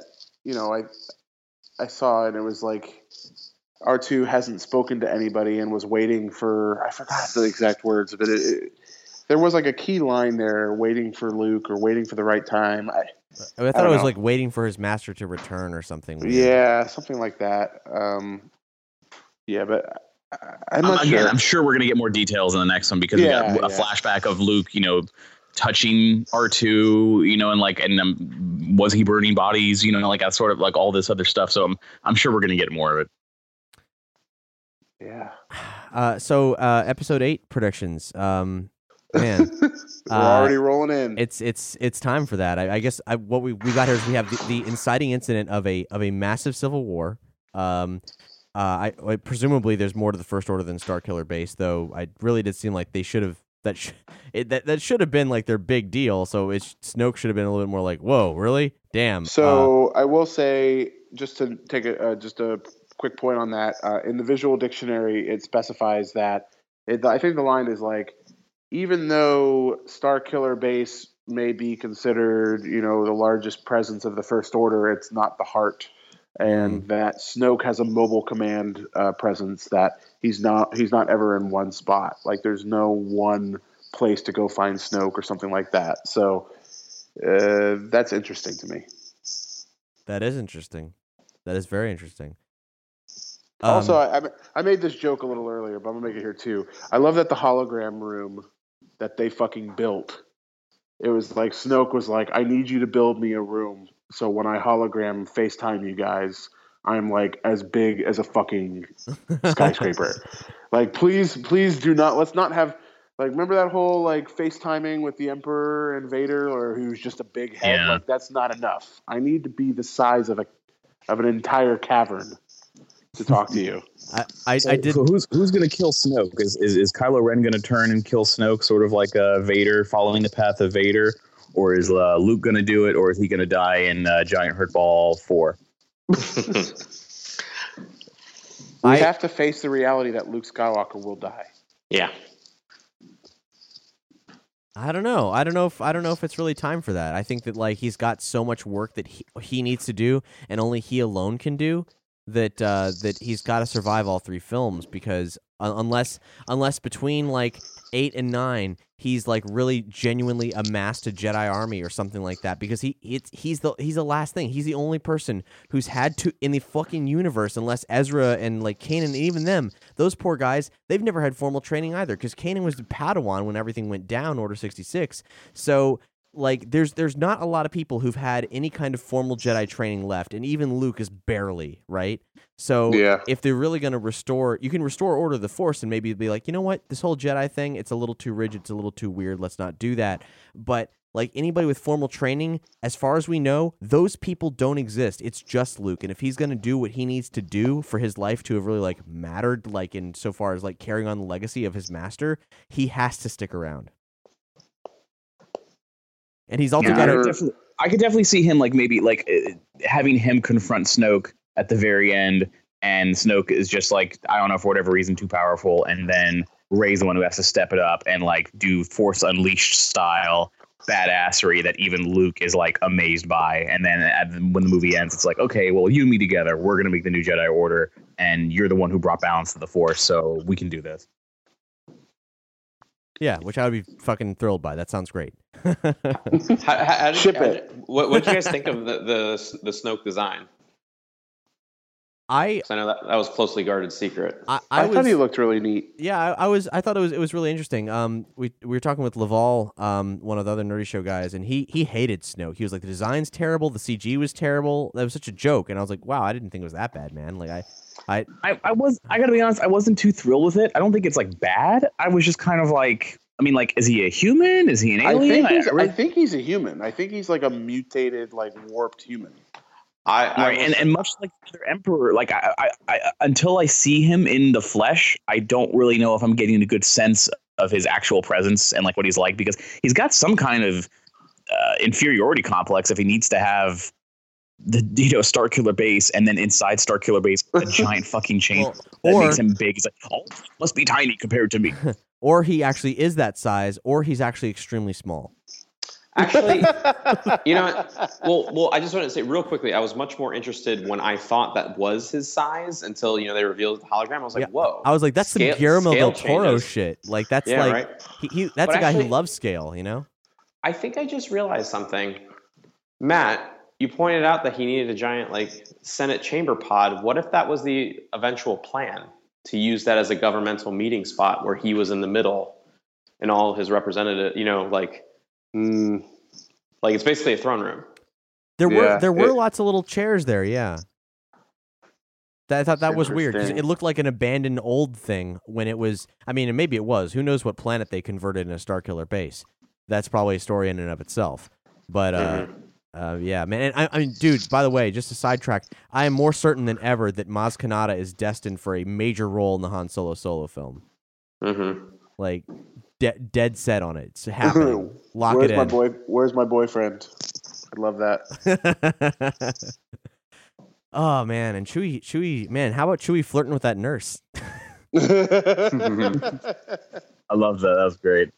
I saw, and it was like R2 hasn't spoken to anybody and was waiting for, I forgot the exact words, but there was like a key line there, waiting for Luke or waiting for the right time. I thought it was like waiting for his master to return or something weird. Yeah, something like that. But I'm not sure. Again, I'm sure we're gonna get more details in the next one because we got a flashback of Luke, touching R2, and was he burning bodies, like that sort of like all this other stuff. So I'm sure we're gonna get more of it. Yeah. So episode 8 predictions. Man, we're already rolling in. It's time for that. I guess what we got here is we have the inciting incident of a massive civil war. Presumably there's more to the First Order than Starkiller Base, though. I really did seem like they should have. That should have been like their big deal. So Snoke should have been a little bit more like, whoa, really? Damn. So I will say, just to take just a quick point on that, in the visual dictionary, it specifies that I think the line is like, even though Starkiller Base may be considered, the largest presence of the First Order, it's not the heart. And that Snoke has a mobile command presence that he's not ever in one spot. Like there's no one place to go find Snoke or something like that. So that's interesting to me. That is interesting. That is very interesting. Also, I made this joke a little earlier, but I'm gonna make it here too. I love that the hologram room that they fucking built. It was like Snoke was like, "I need you to build me a room." So when I hologram FaceTime you guys, I'm like as big as a fucking skyscraper. Like, please do not. Let's not have like. Remember that whole like FaceTiming with the Emperor and Vader, or who's just a big head? Yeah. Like that's not enough. I need to be the size of an entire cavern to talk to you. I did. So who's going to kill Snoke? Is Kylo Ren going to turn and kill Snoke, sort of like Vader, following the path of Vader? Or is Luke going to do it, or is he going to die in Giant Hurt Ball 4? We have to face the reality that Luke Skywalker will die. Yeah. I don't know. I don't know if it's really time for that. I think that like he's got so much work that he needs to do, and only he alone can do. That he's got to survive all 3 films, because unless between like 8 and 9 he's like really genuinely amassed a Jedi army or something like that, because he's the last thing. He's the only person who's had to in the fucking universe, unless Ezra and like Kanan, and even them, those poor guys, they've never had formal training either, because Kanan was the Padawan when everything went down, Order 66. So like there's not a lot of people who've had any kind of formal Jedi training left, and even Luke is barely, right? So if they're really going to restore, you can restore Order of the Force and maybe be like, you know what, this whole Jedi thing, it's a little too rigid, it's a little too weird, let's not do that. But like anybody with formal training, as far as we know, those people don't exist. It's just Luke, and if he's going to do what he needs to do for his life to have really like mattered, like in so far as like carrying on the legacy of his master, he has to stick around. And he's also got I could definitely see him like maybe like having him confront Snoke at the very end, and Snoke is just like, I don't know, for whatever reason, too powerful, and then Rey's the one who has to step it up and like do Force Unleashed style badassery that even Luke is like amazed by. And then when the movie ends, it's like, okay, well, you and me together, we're gonna make the new Jedi Order, and you're the one who brought balance to the Force, so we can do this. Yeah, which I would be fucking thrilled by. That sounds great. What did you guys think of the Snoke design? I know that was closely guarded secret. I thought he looked really neat. Yeah, I thought it was really interesting. We were talking with Laval, one of the other Nerdy Show guys, and he hated Snoke. He was like, the design's terrible, the CG was terrible. That was such a joke. And I was like, wow, I didn't think it was that bad, man. Like I gotta be honest, I wasn't too thrilled with it. I don't think it's like bad. I was just kind of like, I mean, like, is he a human? Is he an alien? I think he's a human. I think he's like a mutated, like warped human. And much like the other Emperor, like I until I see him in the flesh, I don't really know if I'm getting a good sense of his actual presence and like what he's like, because he's got some kind of inferiority complex if he needs to have the Starkiller Base, and then inside Starkiller Base a giant fucking chain that makes him big. He's like, oh, must be tiny compared to me. Or he actually is that size, or he's actually extremely small. Actually, you know, well, I just want to say real quickly, I was much more interested when I thought that was his size until, they revealed the hologram. I was like, whoa. I was like, that's some Guillermo del Toro shit. Like, that's right. That's a guy who loves scale, I think I just realized something. Matt, you pointed out that he needed a giant, like, Senate chamber pod. What if that was the eventual plan, to use that as a governmental meeting spot where he was in the middle and all his representatives, like it's basically a throne room. There were lots of little chairs there, yeah. I thought that was weird, because it looked like an abandoned old thing when it was. I mean, and maybe it was. Who knows what planet they converted in a Starkiller Base? That's probably a story in and of itself. But yeah, man. And I mean, dude. By the way, just a sidetrack. I am more certain than ever that Maz Kanata is destined for a major role in the Han Solo film. Mm-hmm. Like. Dead set on it. It's happening. Lock it in. Where's my boyfriend? I love that. Oh man, and Chewie, man, how about Chewie flirting with that nurse? I love that. That was great.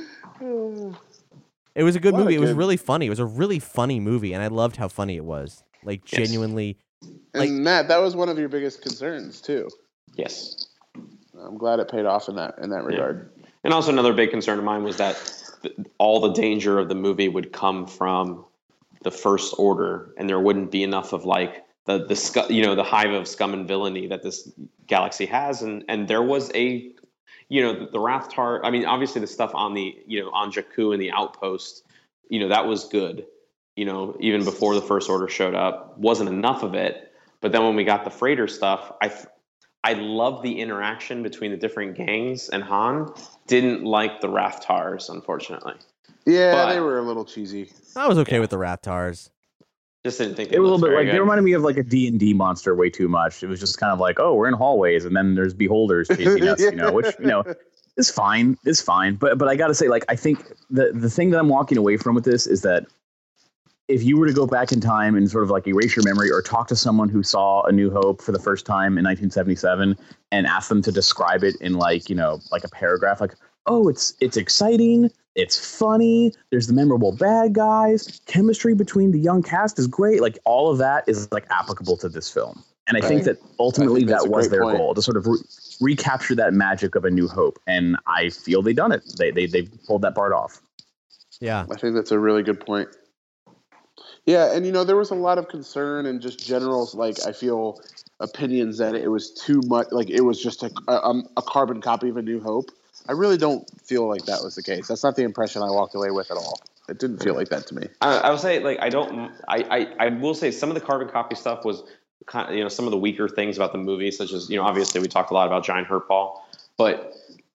It was a good movie. It was really funny. It was a really funny movie, and I loved how funny it was. Like genuinely. And Matt, that was one of your biggest concerns too. Yes. I'm glad it paid off in that regard. And also another big concern of mine was that all the danger of the movie would come from the First Order, and there wouldn't be enough of like the hive of scum and villainy that this galaxy has. And there was the Rathtar. I mean, obviously the stuff on the on Jakku and the outpost, that was good. Even before the First Order showed up, wasn't enough of it. But then when we got the freighter stuff, I love the interaction between the different gangs and Han. Didn't like the Raftars, unfortunately. Yeah, they were a little cheesy. I was okay with the Raftars. Just didn't think it was a little bit like, they reminded me of like a D&D monster way too much. It was just kind of like, oh, we're in hallways, and then there's beholders chasing us, which is fine. It's fine. But I got to say, like, I think the thing that I'm walking away from with this is that if you were to go back in time and sort of like erase your memory or talk to someone who saw A New Hope for the first time in 1977 and ask them to describe it in like a paragraph, like oh, it's exciting, it's funny, there's the memorable bad guys, chemistry between the young cast is great. Like all of that is like applicable to this film. And I think that ultimately that was their goal, to sort of recapture that magic of A New Hope. And I feel they've done it. They pulled that part off. Yeah. I think that's a really good point. Yeah, and there was a lot of concern and just general, like, I feel opinions that it was too much, like it was just a carbon copy of A New Hope. I really don't feel like that was the case. That's not the impression I walked away with at all. It didn't feel like that to me. I would say, like, I will say some of the carbon copy stuff was kind of, some of the weaker things about the movie, such as, obviously we talked a lot about Giant Hurt Ball, but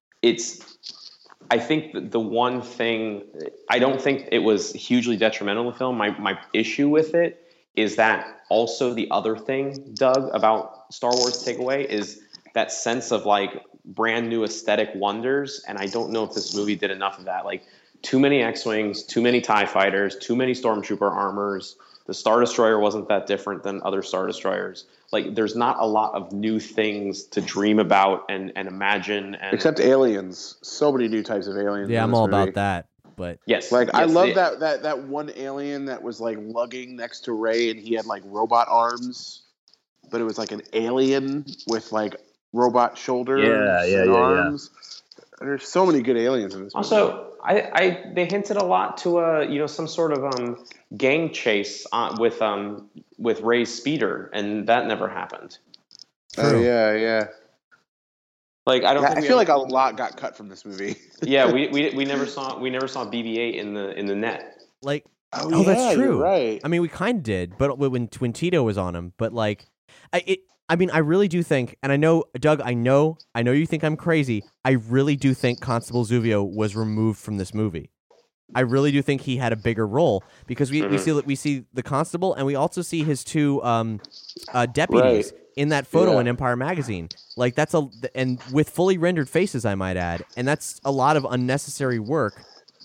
I think the one thing, I don't think it was hugely detrimental to the film. My issue with it is that also the other thing, Doug, about Star Wars takeaway is that sense of like brand new aesthetic wonders. And I don't know if this movie did enough of that. Like too many X-Wings, too many TIE fighters, too many Stormtrooper armors. The Star Destroyer wasn't that different than other Star Destroyers. Like, there's not a lot of new things to dream about and imagine. Except aliens. So many new types of aliens. Yeah, I'm all about that. But yes, I love that one alien that was like lugging next to Rey, and he had like robot arms, but it was like an alien with like robot shoulders and arms. There's so many good aliens in this movie. Also, they hinted a lot to some sort of gang chase with Rey's speeder, and that never happened. Oh yeah. Like I feel like a lot got cut from this movie. Yeah, we never saw BB-8 in the net. Like yeah, that's true. You're right. I mean, we kind of did, but when Tito was on him, but like I mean, I really do think, and I know, Doug, I know you think I'm crazy. I really do think Constable Zuvio was removed from this movie. I really do think he had a bigger role because we see the constable, and we also see his two deputies in that photo in Empire Magazine. Like and with fully rendered faces, I might add, and that's a lot of unnecessary work.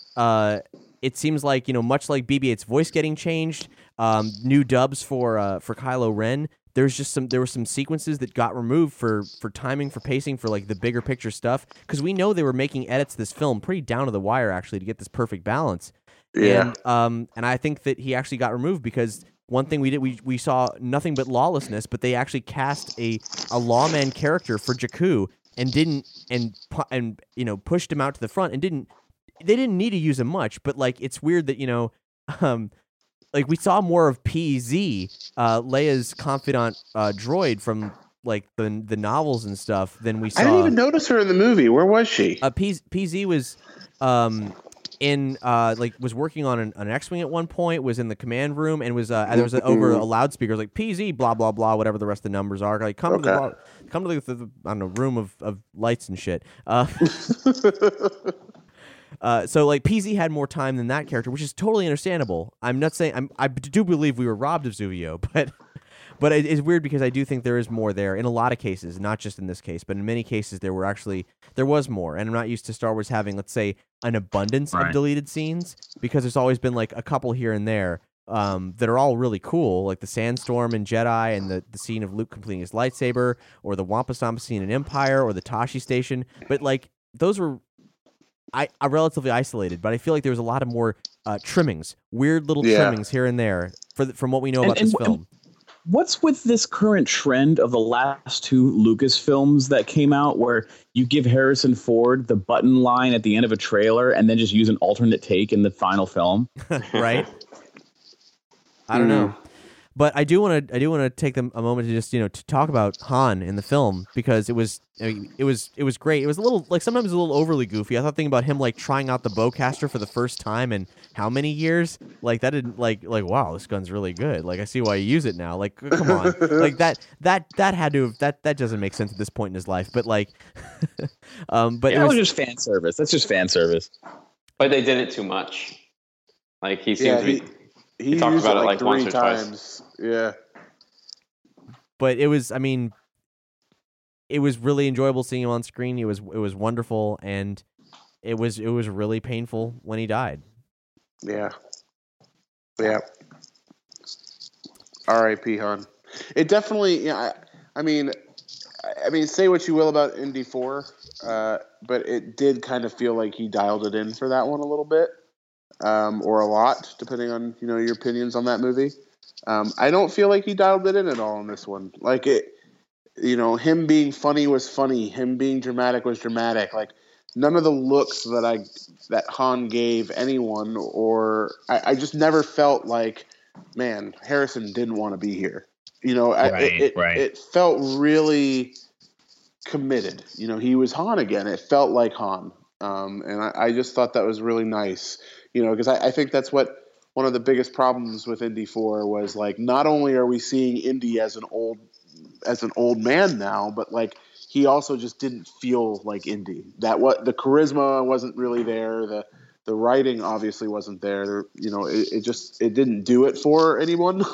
It seems like much like BB-8's voice getting changed, new dubs for Kylo Ren. There were some sequences that got removed for timing, for pacing, for like the bigger picture stuff. Because we know they were making edits to this film pretty down to the wire, actually, to get this perfect balance. Yeah. And I think that he actually got removed because one thing we did, we saw nothing but lawlessness, but they actually cast a lawman character for Jakku and pushed him out to the front and they didn't need to use him much, but like it's weird that like we saw more of PZ, Leia's confidant droid from like the novels and stuff than we saw. I didn't even notice her in the movie. Where was she? PZ was was working on an X-Wing at one point, was in the command room, and was there was over a loudspeaker like PZ blah blah blah, whatever the rest of the numbers are. Like come to the I don't know, room of lights and shit. So like PZ had more time than that character, which is totally understandable. I'm not saying I do believe we were robbed of Zuvio, but it's weird because I do think there is more there in a lot of cases, not just in this case, but in many cases there was more. And I'm not used to Star Wars having, let's say, an abundance of deleted scenes, because there's always been like a couple here and there that are all really cool, like the Sandstorm in Jedi and the scene of Luke completing his lightsaber, or the Wampa Stompa scene in Empire, or the Tashi Station. But like those were are relatively isolated, but I feel like there was a lot of more trimmings, weird little trimmings here and there from what we know about this film. What's with this current trend of the last two Lucas films that came out where you give Harrison Ford the button line at the end of a trailer and then just use an alternate take in the final film? Right? I don't know. But I do want to take a moment to just to talk about Han in the film, because it was great. It was a little like sometimes a little overly goofy. I thought thinking about him like trying out the bowcaster for the first time in how many years? Like that didn't like wow, this gun's really good. Like I see why you use it now. Like come on, like that had to have, that doesn't make sense at this point in his life. But like, but it was just fan service. That's just fan service. But they did it too much. Like he seemed to be. He talked about it like 3 once or times. Yeah. But it was, I mean, it was really enjoyable seeing him on screen. It was wonderful, and it was really painful when he died. Yeah. Yeah. R.I.P. Han. It definitely, I mean, say what you will about Indy 4. but it did kind of feel like he dialed it in for that one a little bit, or a lot, depending on your opinions on that movie. I don't feel like he dialed it in at all in this one. Like him being funny was funny. Him being dramatic was dramatic. Like none of the looks that Han gave anyone, or I just never felt like, man, Harrison didn't want to be here. It felt really committed. He was Han again. It felt like Han. And I just thought that was really nice, because I think that's what one of the biggest problems with Indy 4 was, like, not only are we seeing Indy as an old man now, but like he also just didn't feel like Indy. The charisma wasn't really there. The writing obviously wasn't there. It didn't do it for anyone.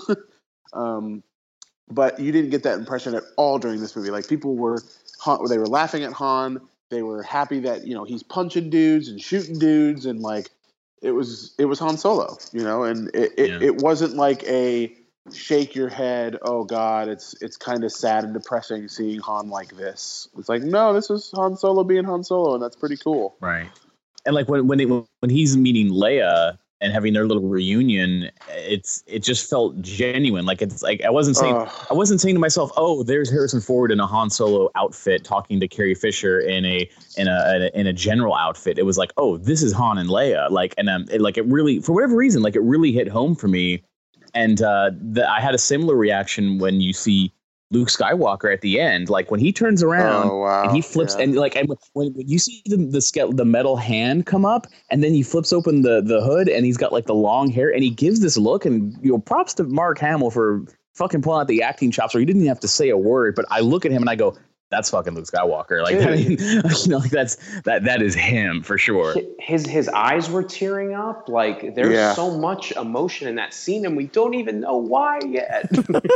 But you didn't get that impression at all during this movie. Like they were laughing at Han. They were happy that he's punching dudes and shooting dudes, and like it was Han Solo, and it wasn't like a shake your head, oh God, it's kind of sad and depressing seeing Han like this. It's like, no, this is Han Solo being Han Solo, and that's pretty cool. Right. And like when he's meeting Leia and having their little reunion, it just felt genuine. Like it's like I wasn't saying to myself, oh, there's Harrison Ford in a Han Solo outfit talking to Carrie Fisher in a general outfit. It was like, oh, this is Han and Leia. Like, and it really, for whatever reason, like it really hit home for me. And I had a similar reaction when you see Luke Skywalker at the end, like when he turns around and he flips, and like when you see the metal hand come up, and then he flips open the hood, and he's got like the long hair, and he gives this look, and props to Mark Hamill for fucking pulling out the acting chops, where he didn't even have to say a word, but I look at him and I go, that's fucking Luke Skywalker. Like, like that is him for sure. His eyes were tearing up. Like there's so much emotion in that scene, and we don't even know why yet.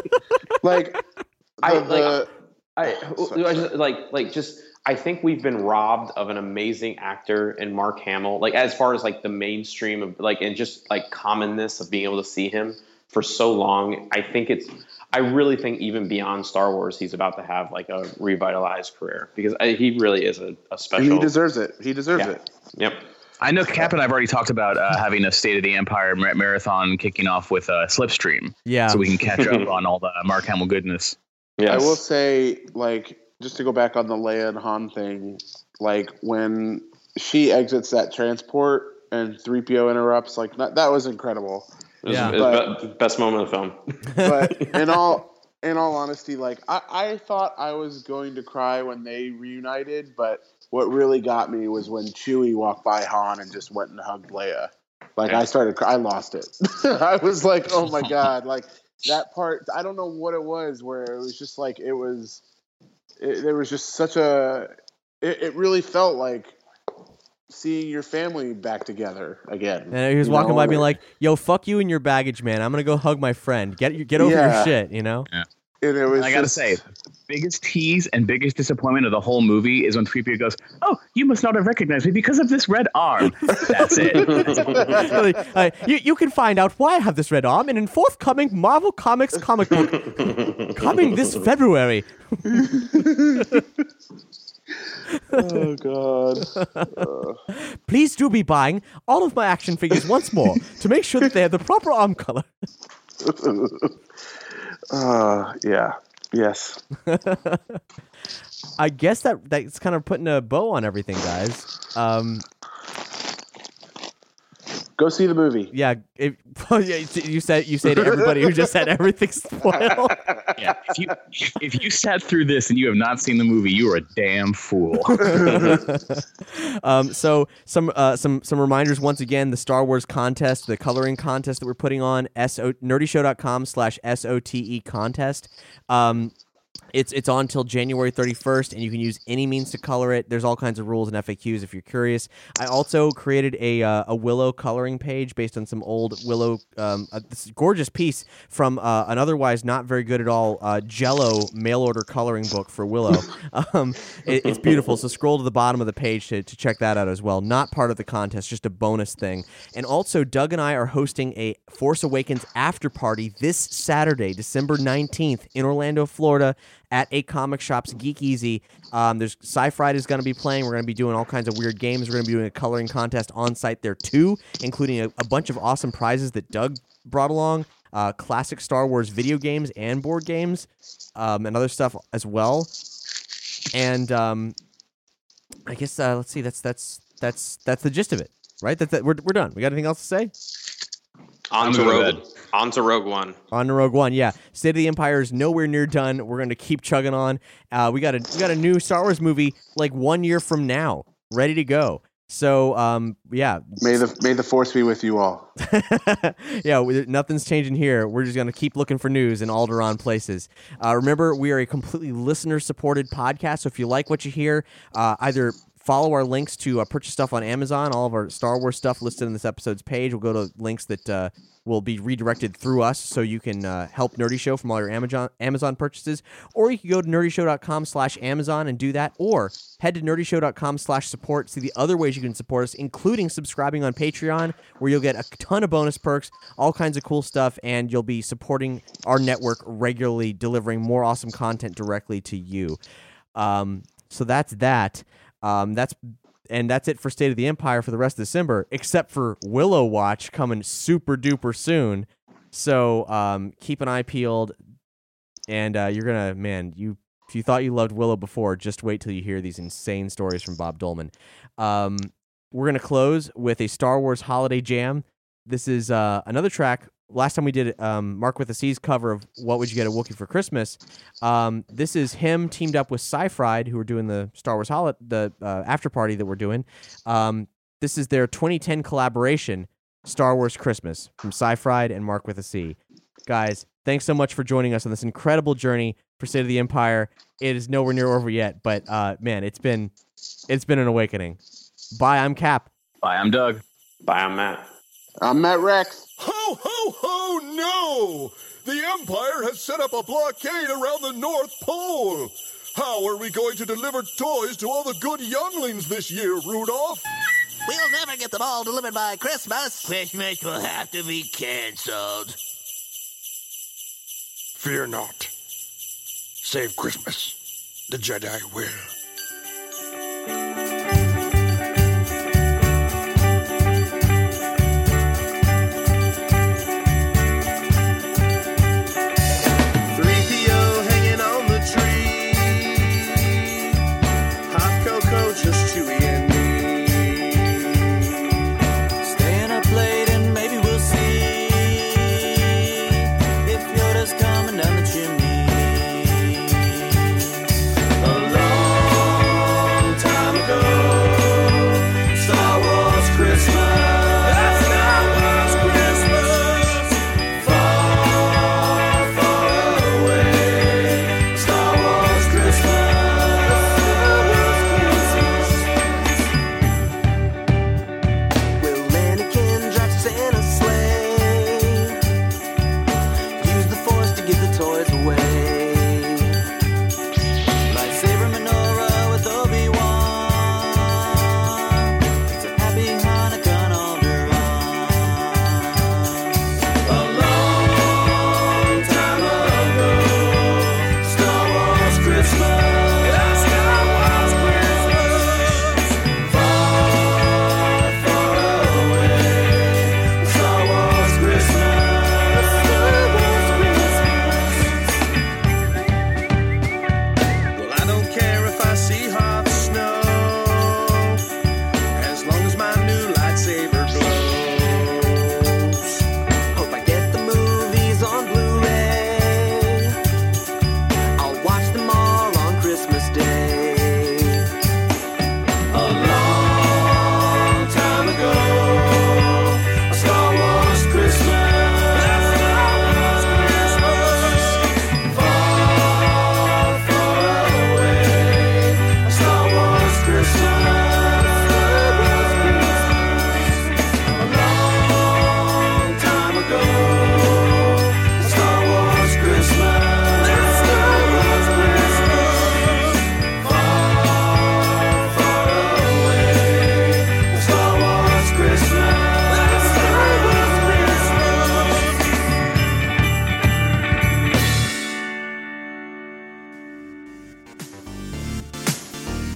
I think we've been robbed of an amazing actor in Mark Hamill. Like as far as like the mainstream of like, and just like commonness of being able to see him for so long. I really think even beyond Star Wars, he's about to have like a revitalized career, because he really is a special. And he deserves it. He deserves it. Yep. I know Cap and I've already talked about having a State of the Empire marathon kicking off with Slipstream. Yeah. So we can catch up on all the Mark Hamill goodness. Yes. I will say, like, just to go back on the Leia and Han thing, like when she exits that transport and 3PO interrupts, like that was incredible. Best moment of the film. But in all honesty, like I thought I was going to cry when they reunited, but what really got me was when Chewie walked by Han and just went and hugged Leia. Like I lost it. I was like, oh my God, like that part. I don't know what it was, where it was just like there was just such a. It really felt like seeing your family back together again. And he was walking by being like, yo, fuck you and your baggage, man. I'm going to go hug my friend. Get over your shit, Yeah. And it was I got to say, biggest tease and biggest disappointment of the whole movie is when 3PO goes, oh, you must not have recognized me because of this red arm. That's it. You can find out why I have this red arm in a forthcoming Marvel Comics comic book coming this February. Oh God! Please do be buying all of my action figures once more to make sure that they have the proper arm color. Yes. I guess that's kind of putting a bow on everything, guys. Go see the movie. Yeah, you say to everybody who just had everything spoiled. Yeah, if you sat through this and you have not seen the movie, you are a damn fool. So some reminders once again: the Star Wars contest, the coloring contest that we're putting on, nerdyshow.com/SOTE contest. It's on till January 31st, and you can use any means to color it. There's all kinds of rules and FAQs if you're curious. I also created a Willow coloring page based on some old Willow, this gorgeous piece from an otherwise not very good at all Jell-O mail-order coloring book for Willow. It's beautiful, so scroll to the bottom of the page to check that out as well. Not part of the contest, just a bonus thing. And also, Doug and I are hosting a Force Awakens after party this Saturday, December 19th in Orlando, Florida, at 8 Comic Shops, Geek Easy. There's Sci-Fried is going to be playing. We're going to be doing all kinds of weird games. We're going to be doing a coloring contest on site there too, including a bunch of awesome prizes that Doug brought along. Classic Star Wars video games and board games, and other stuff as well. And I guess let's see. That's the gist of it, right? We're done. We got anything else to say? On to Rogue One. On to Rogue One. Yeah, State of the Empire is nowhere near done. We're going to keep chugging on. We got a new Star Wars movie like 1 year from now, ready to go. So, yeah. May the Force be with you all. Yeah, nothing's changing here. We're just going to keep looking for news in Alderaan places. Remember, we are a completely listener-supported podcast, so if you like what you hear, either follow our links to purchase stuff on Amazon. All of our Star Wars stuff listed in this episode's page. We'll go to links that will be redirected through us, so you can help Nerdy Show from all your Amazon purchases. Or you can go to nerdyshow.com/Amazon and do that, or head to nerdyshow.com/support. See the other ways you can support us, including subscribing on Patreon, where you'll get a ton of bonus perks, all kinds of cool stuff, and you'll be supporting our network regularly, delivering more awesome content directly to you. So that's that. That's it for State of the Empire for the rest of December, except for Willow Watch coming super duper soon. So keep an eye peeled, and you're gonna, if you thought you loved Willow before, just wait till you hear these insane stories from Bob Dolman. We're gonna close with a Star Wars holiday jam. This is another track. Last time we did Mark with a C's cover of What Would You Get a Wookiee for Christmas. This is him teamed up with Sci-Fried, who are doing the Star Wars after party that we're doing. This is their 2010 collaboration, Star Wars Christmas, from Sci-Fried and Mark with a C. Guys, thanks so much for joining us on this incredible journey for State of the Empire. It is nowhere near over yet, but man, it's been an awakening. Bye, I'm Cap. Bye, I'm Doug. Bye, I'm Matt. I'm Matt Rex. Ho, ho, ho, no! The Empire has set up a blockade around the North Pole. How are we going to deliver toys to all the good younglings this year, Rudolph? We'll never get them all delivered by Christmas. Christmas will have to be canceled. Fear not. Save Christmas. The Jedi will. Just Chewie and me. Staying up late and maybe we'll see if Yoda's coming down the chimney. Along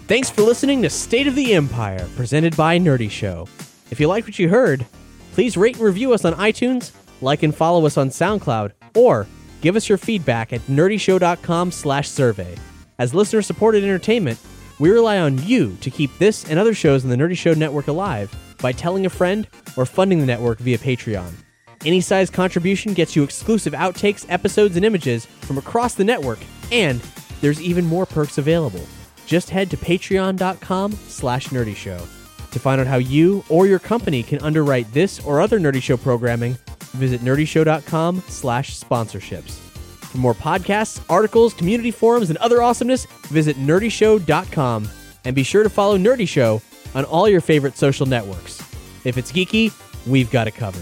Thanks for listening to State of the Empire, presented by Nerdy Show. If you liked what you heard, please rate and review us on iTunes, like and follow us on SoundCloud, or give us your feedback at nerdyshow.com/survey. As listener-supported entertainment, we rely on you to keep this and other shows in the Nerdy Show Network alive by telling a friend or funding the network via Patreon. Any size contribution gets you exclusive outtakes, episodes, and images from across the network, and there's even more perks available. Just head to patreon.com/nerdyshow. To find out how you or your company can underwrite this or other Nerdy Show programming, visit nerdyshow.com/sponsorships. For more podcasts, articles, community forums, and other awesomeness, visit nerdyshow.com. And be sure to follow Nerdy Show on all your favorite social networks. If it's geeky, we've got it covered.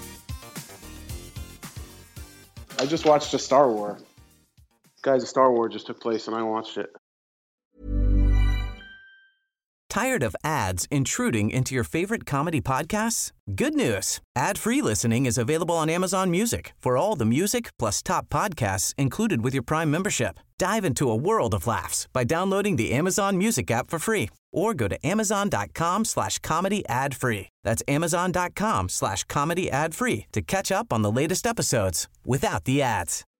I just watched a Star Wars. Guys, a Star Wars just took place and I watched it. Tired of ads intruding into your favorite comedy podcasts? Good news. Ad-free listening is available on Amazon Music for all the music plus top podcasts included with your Prime membership. Dive into a world of laughs by downloading the Amazon Music app for free or go to amazon.com/comedy ad-free. That's amazon.com/comedy ad-free to catch up on the latest episodes without the ads.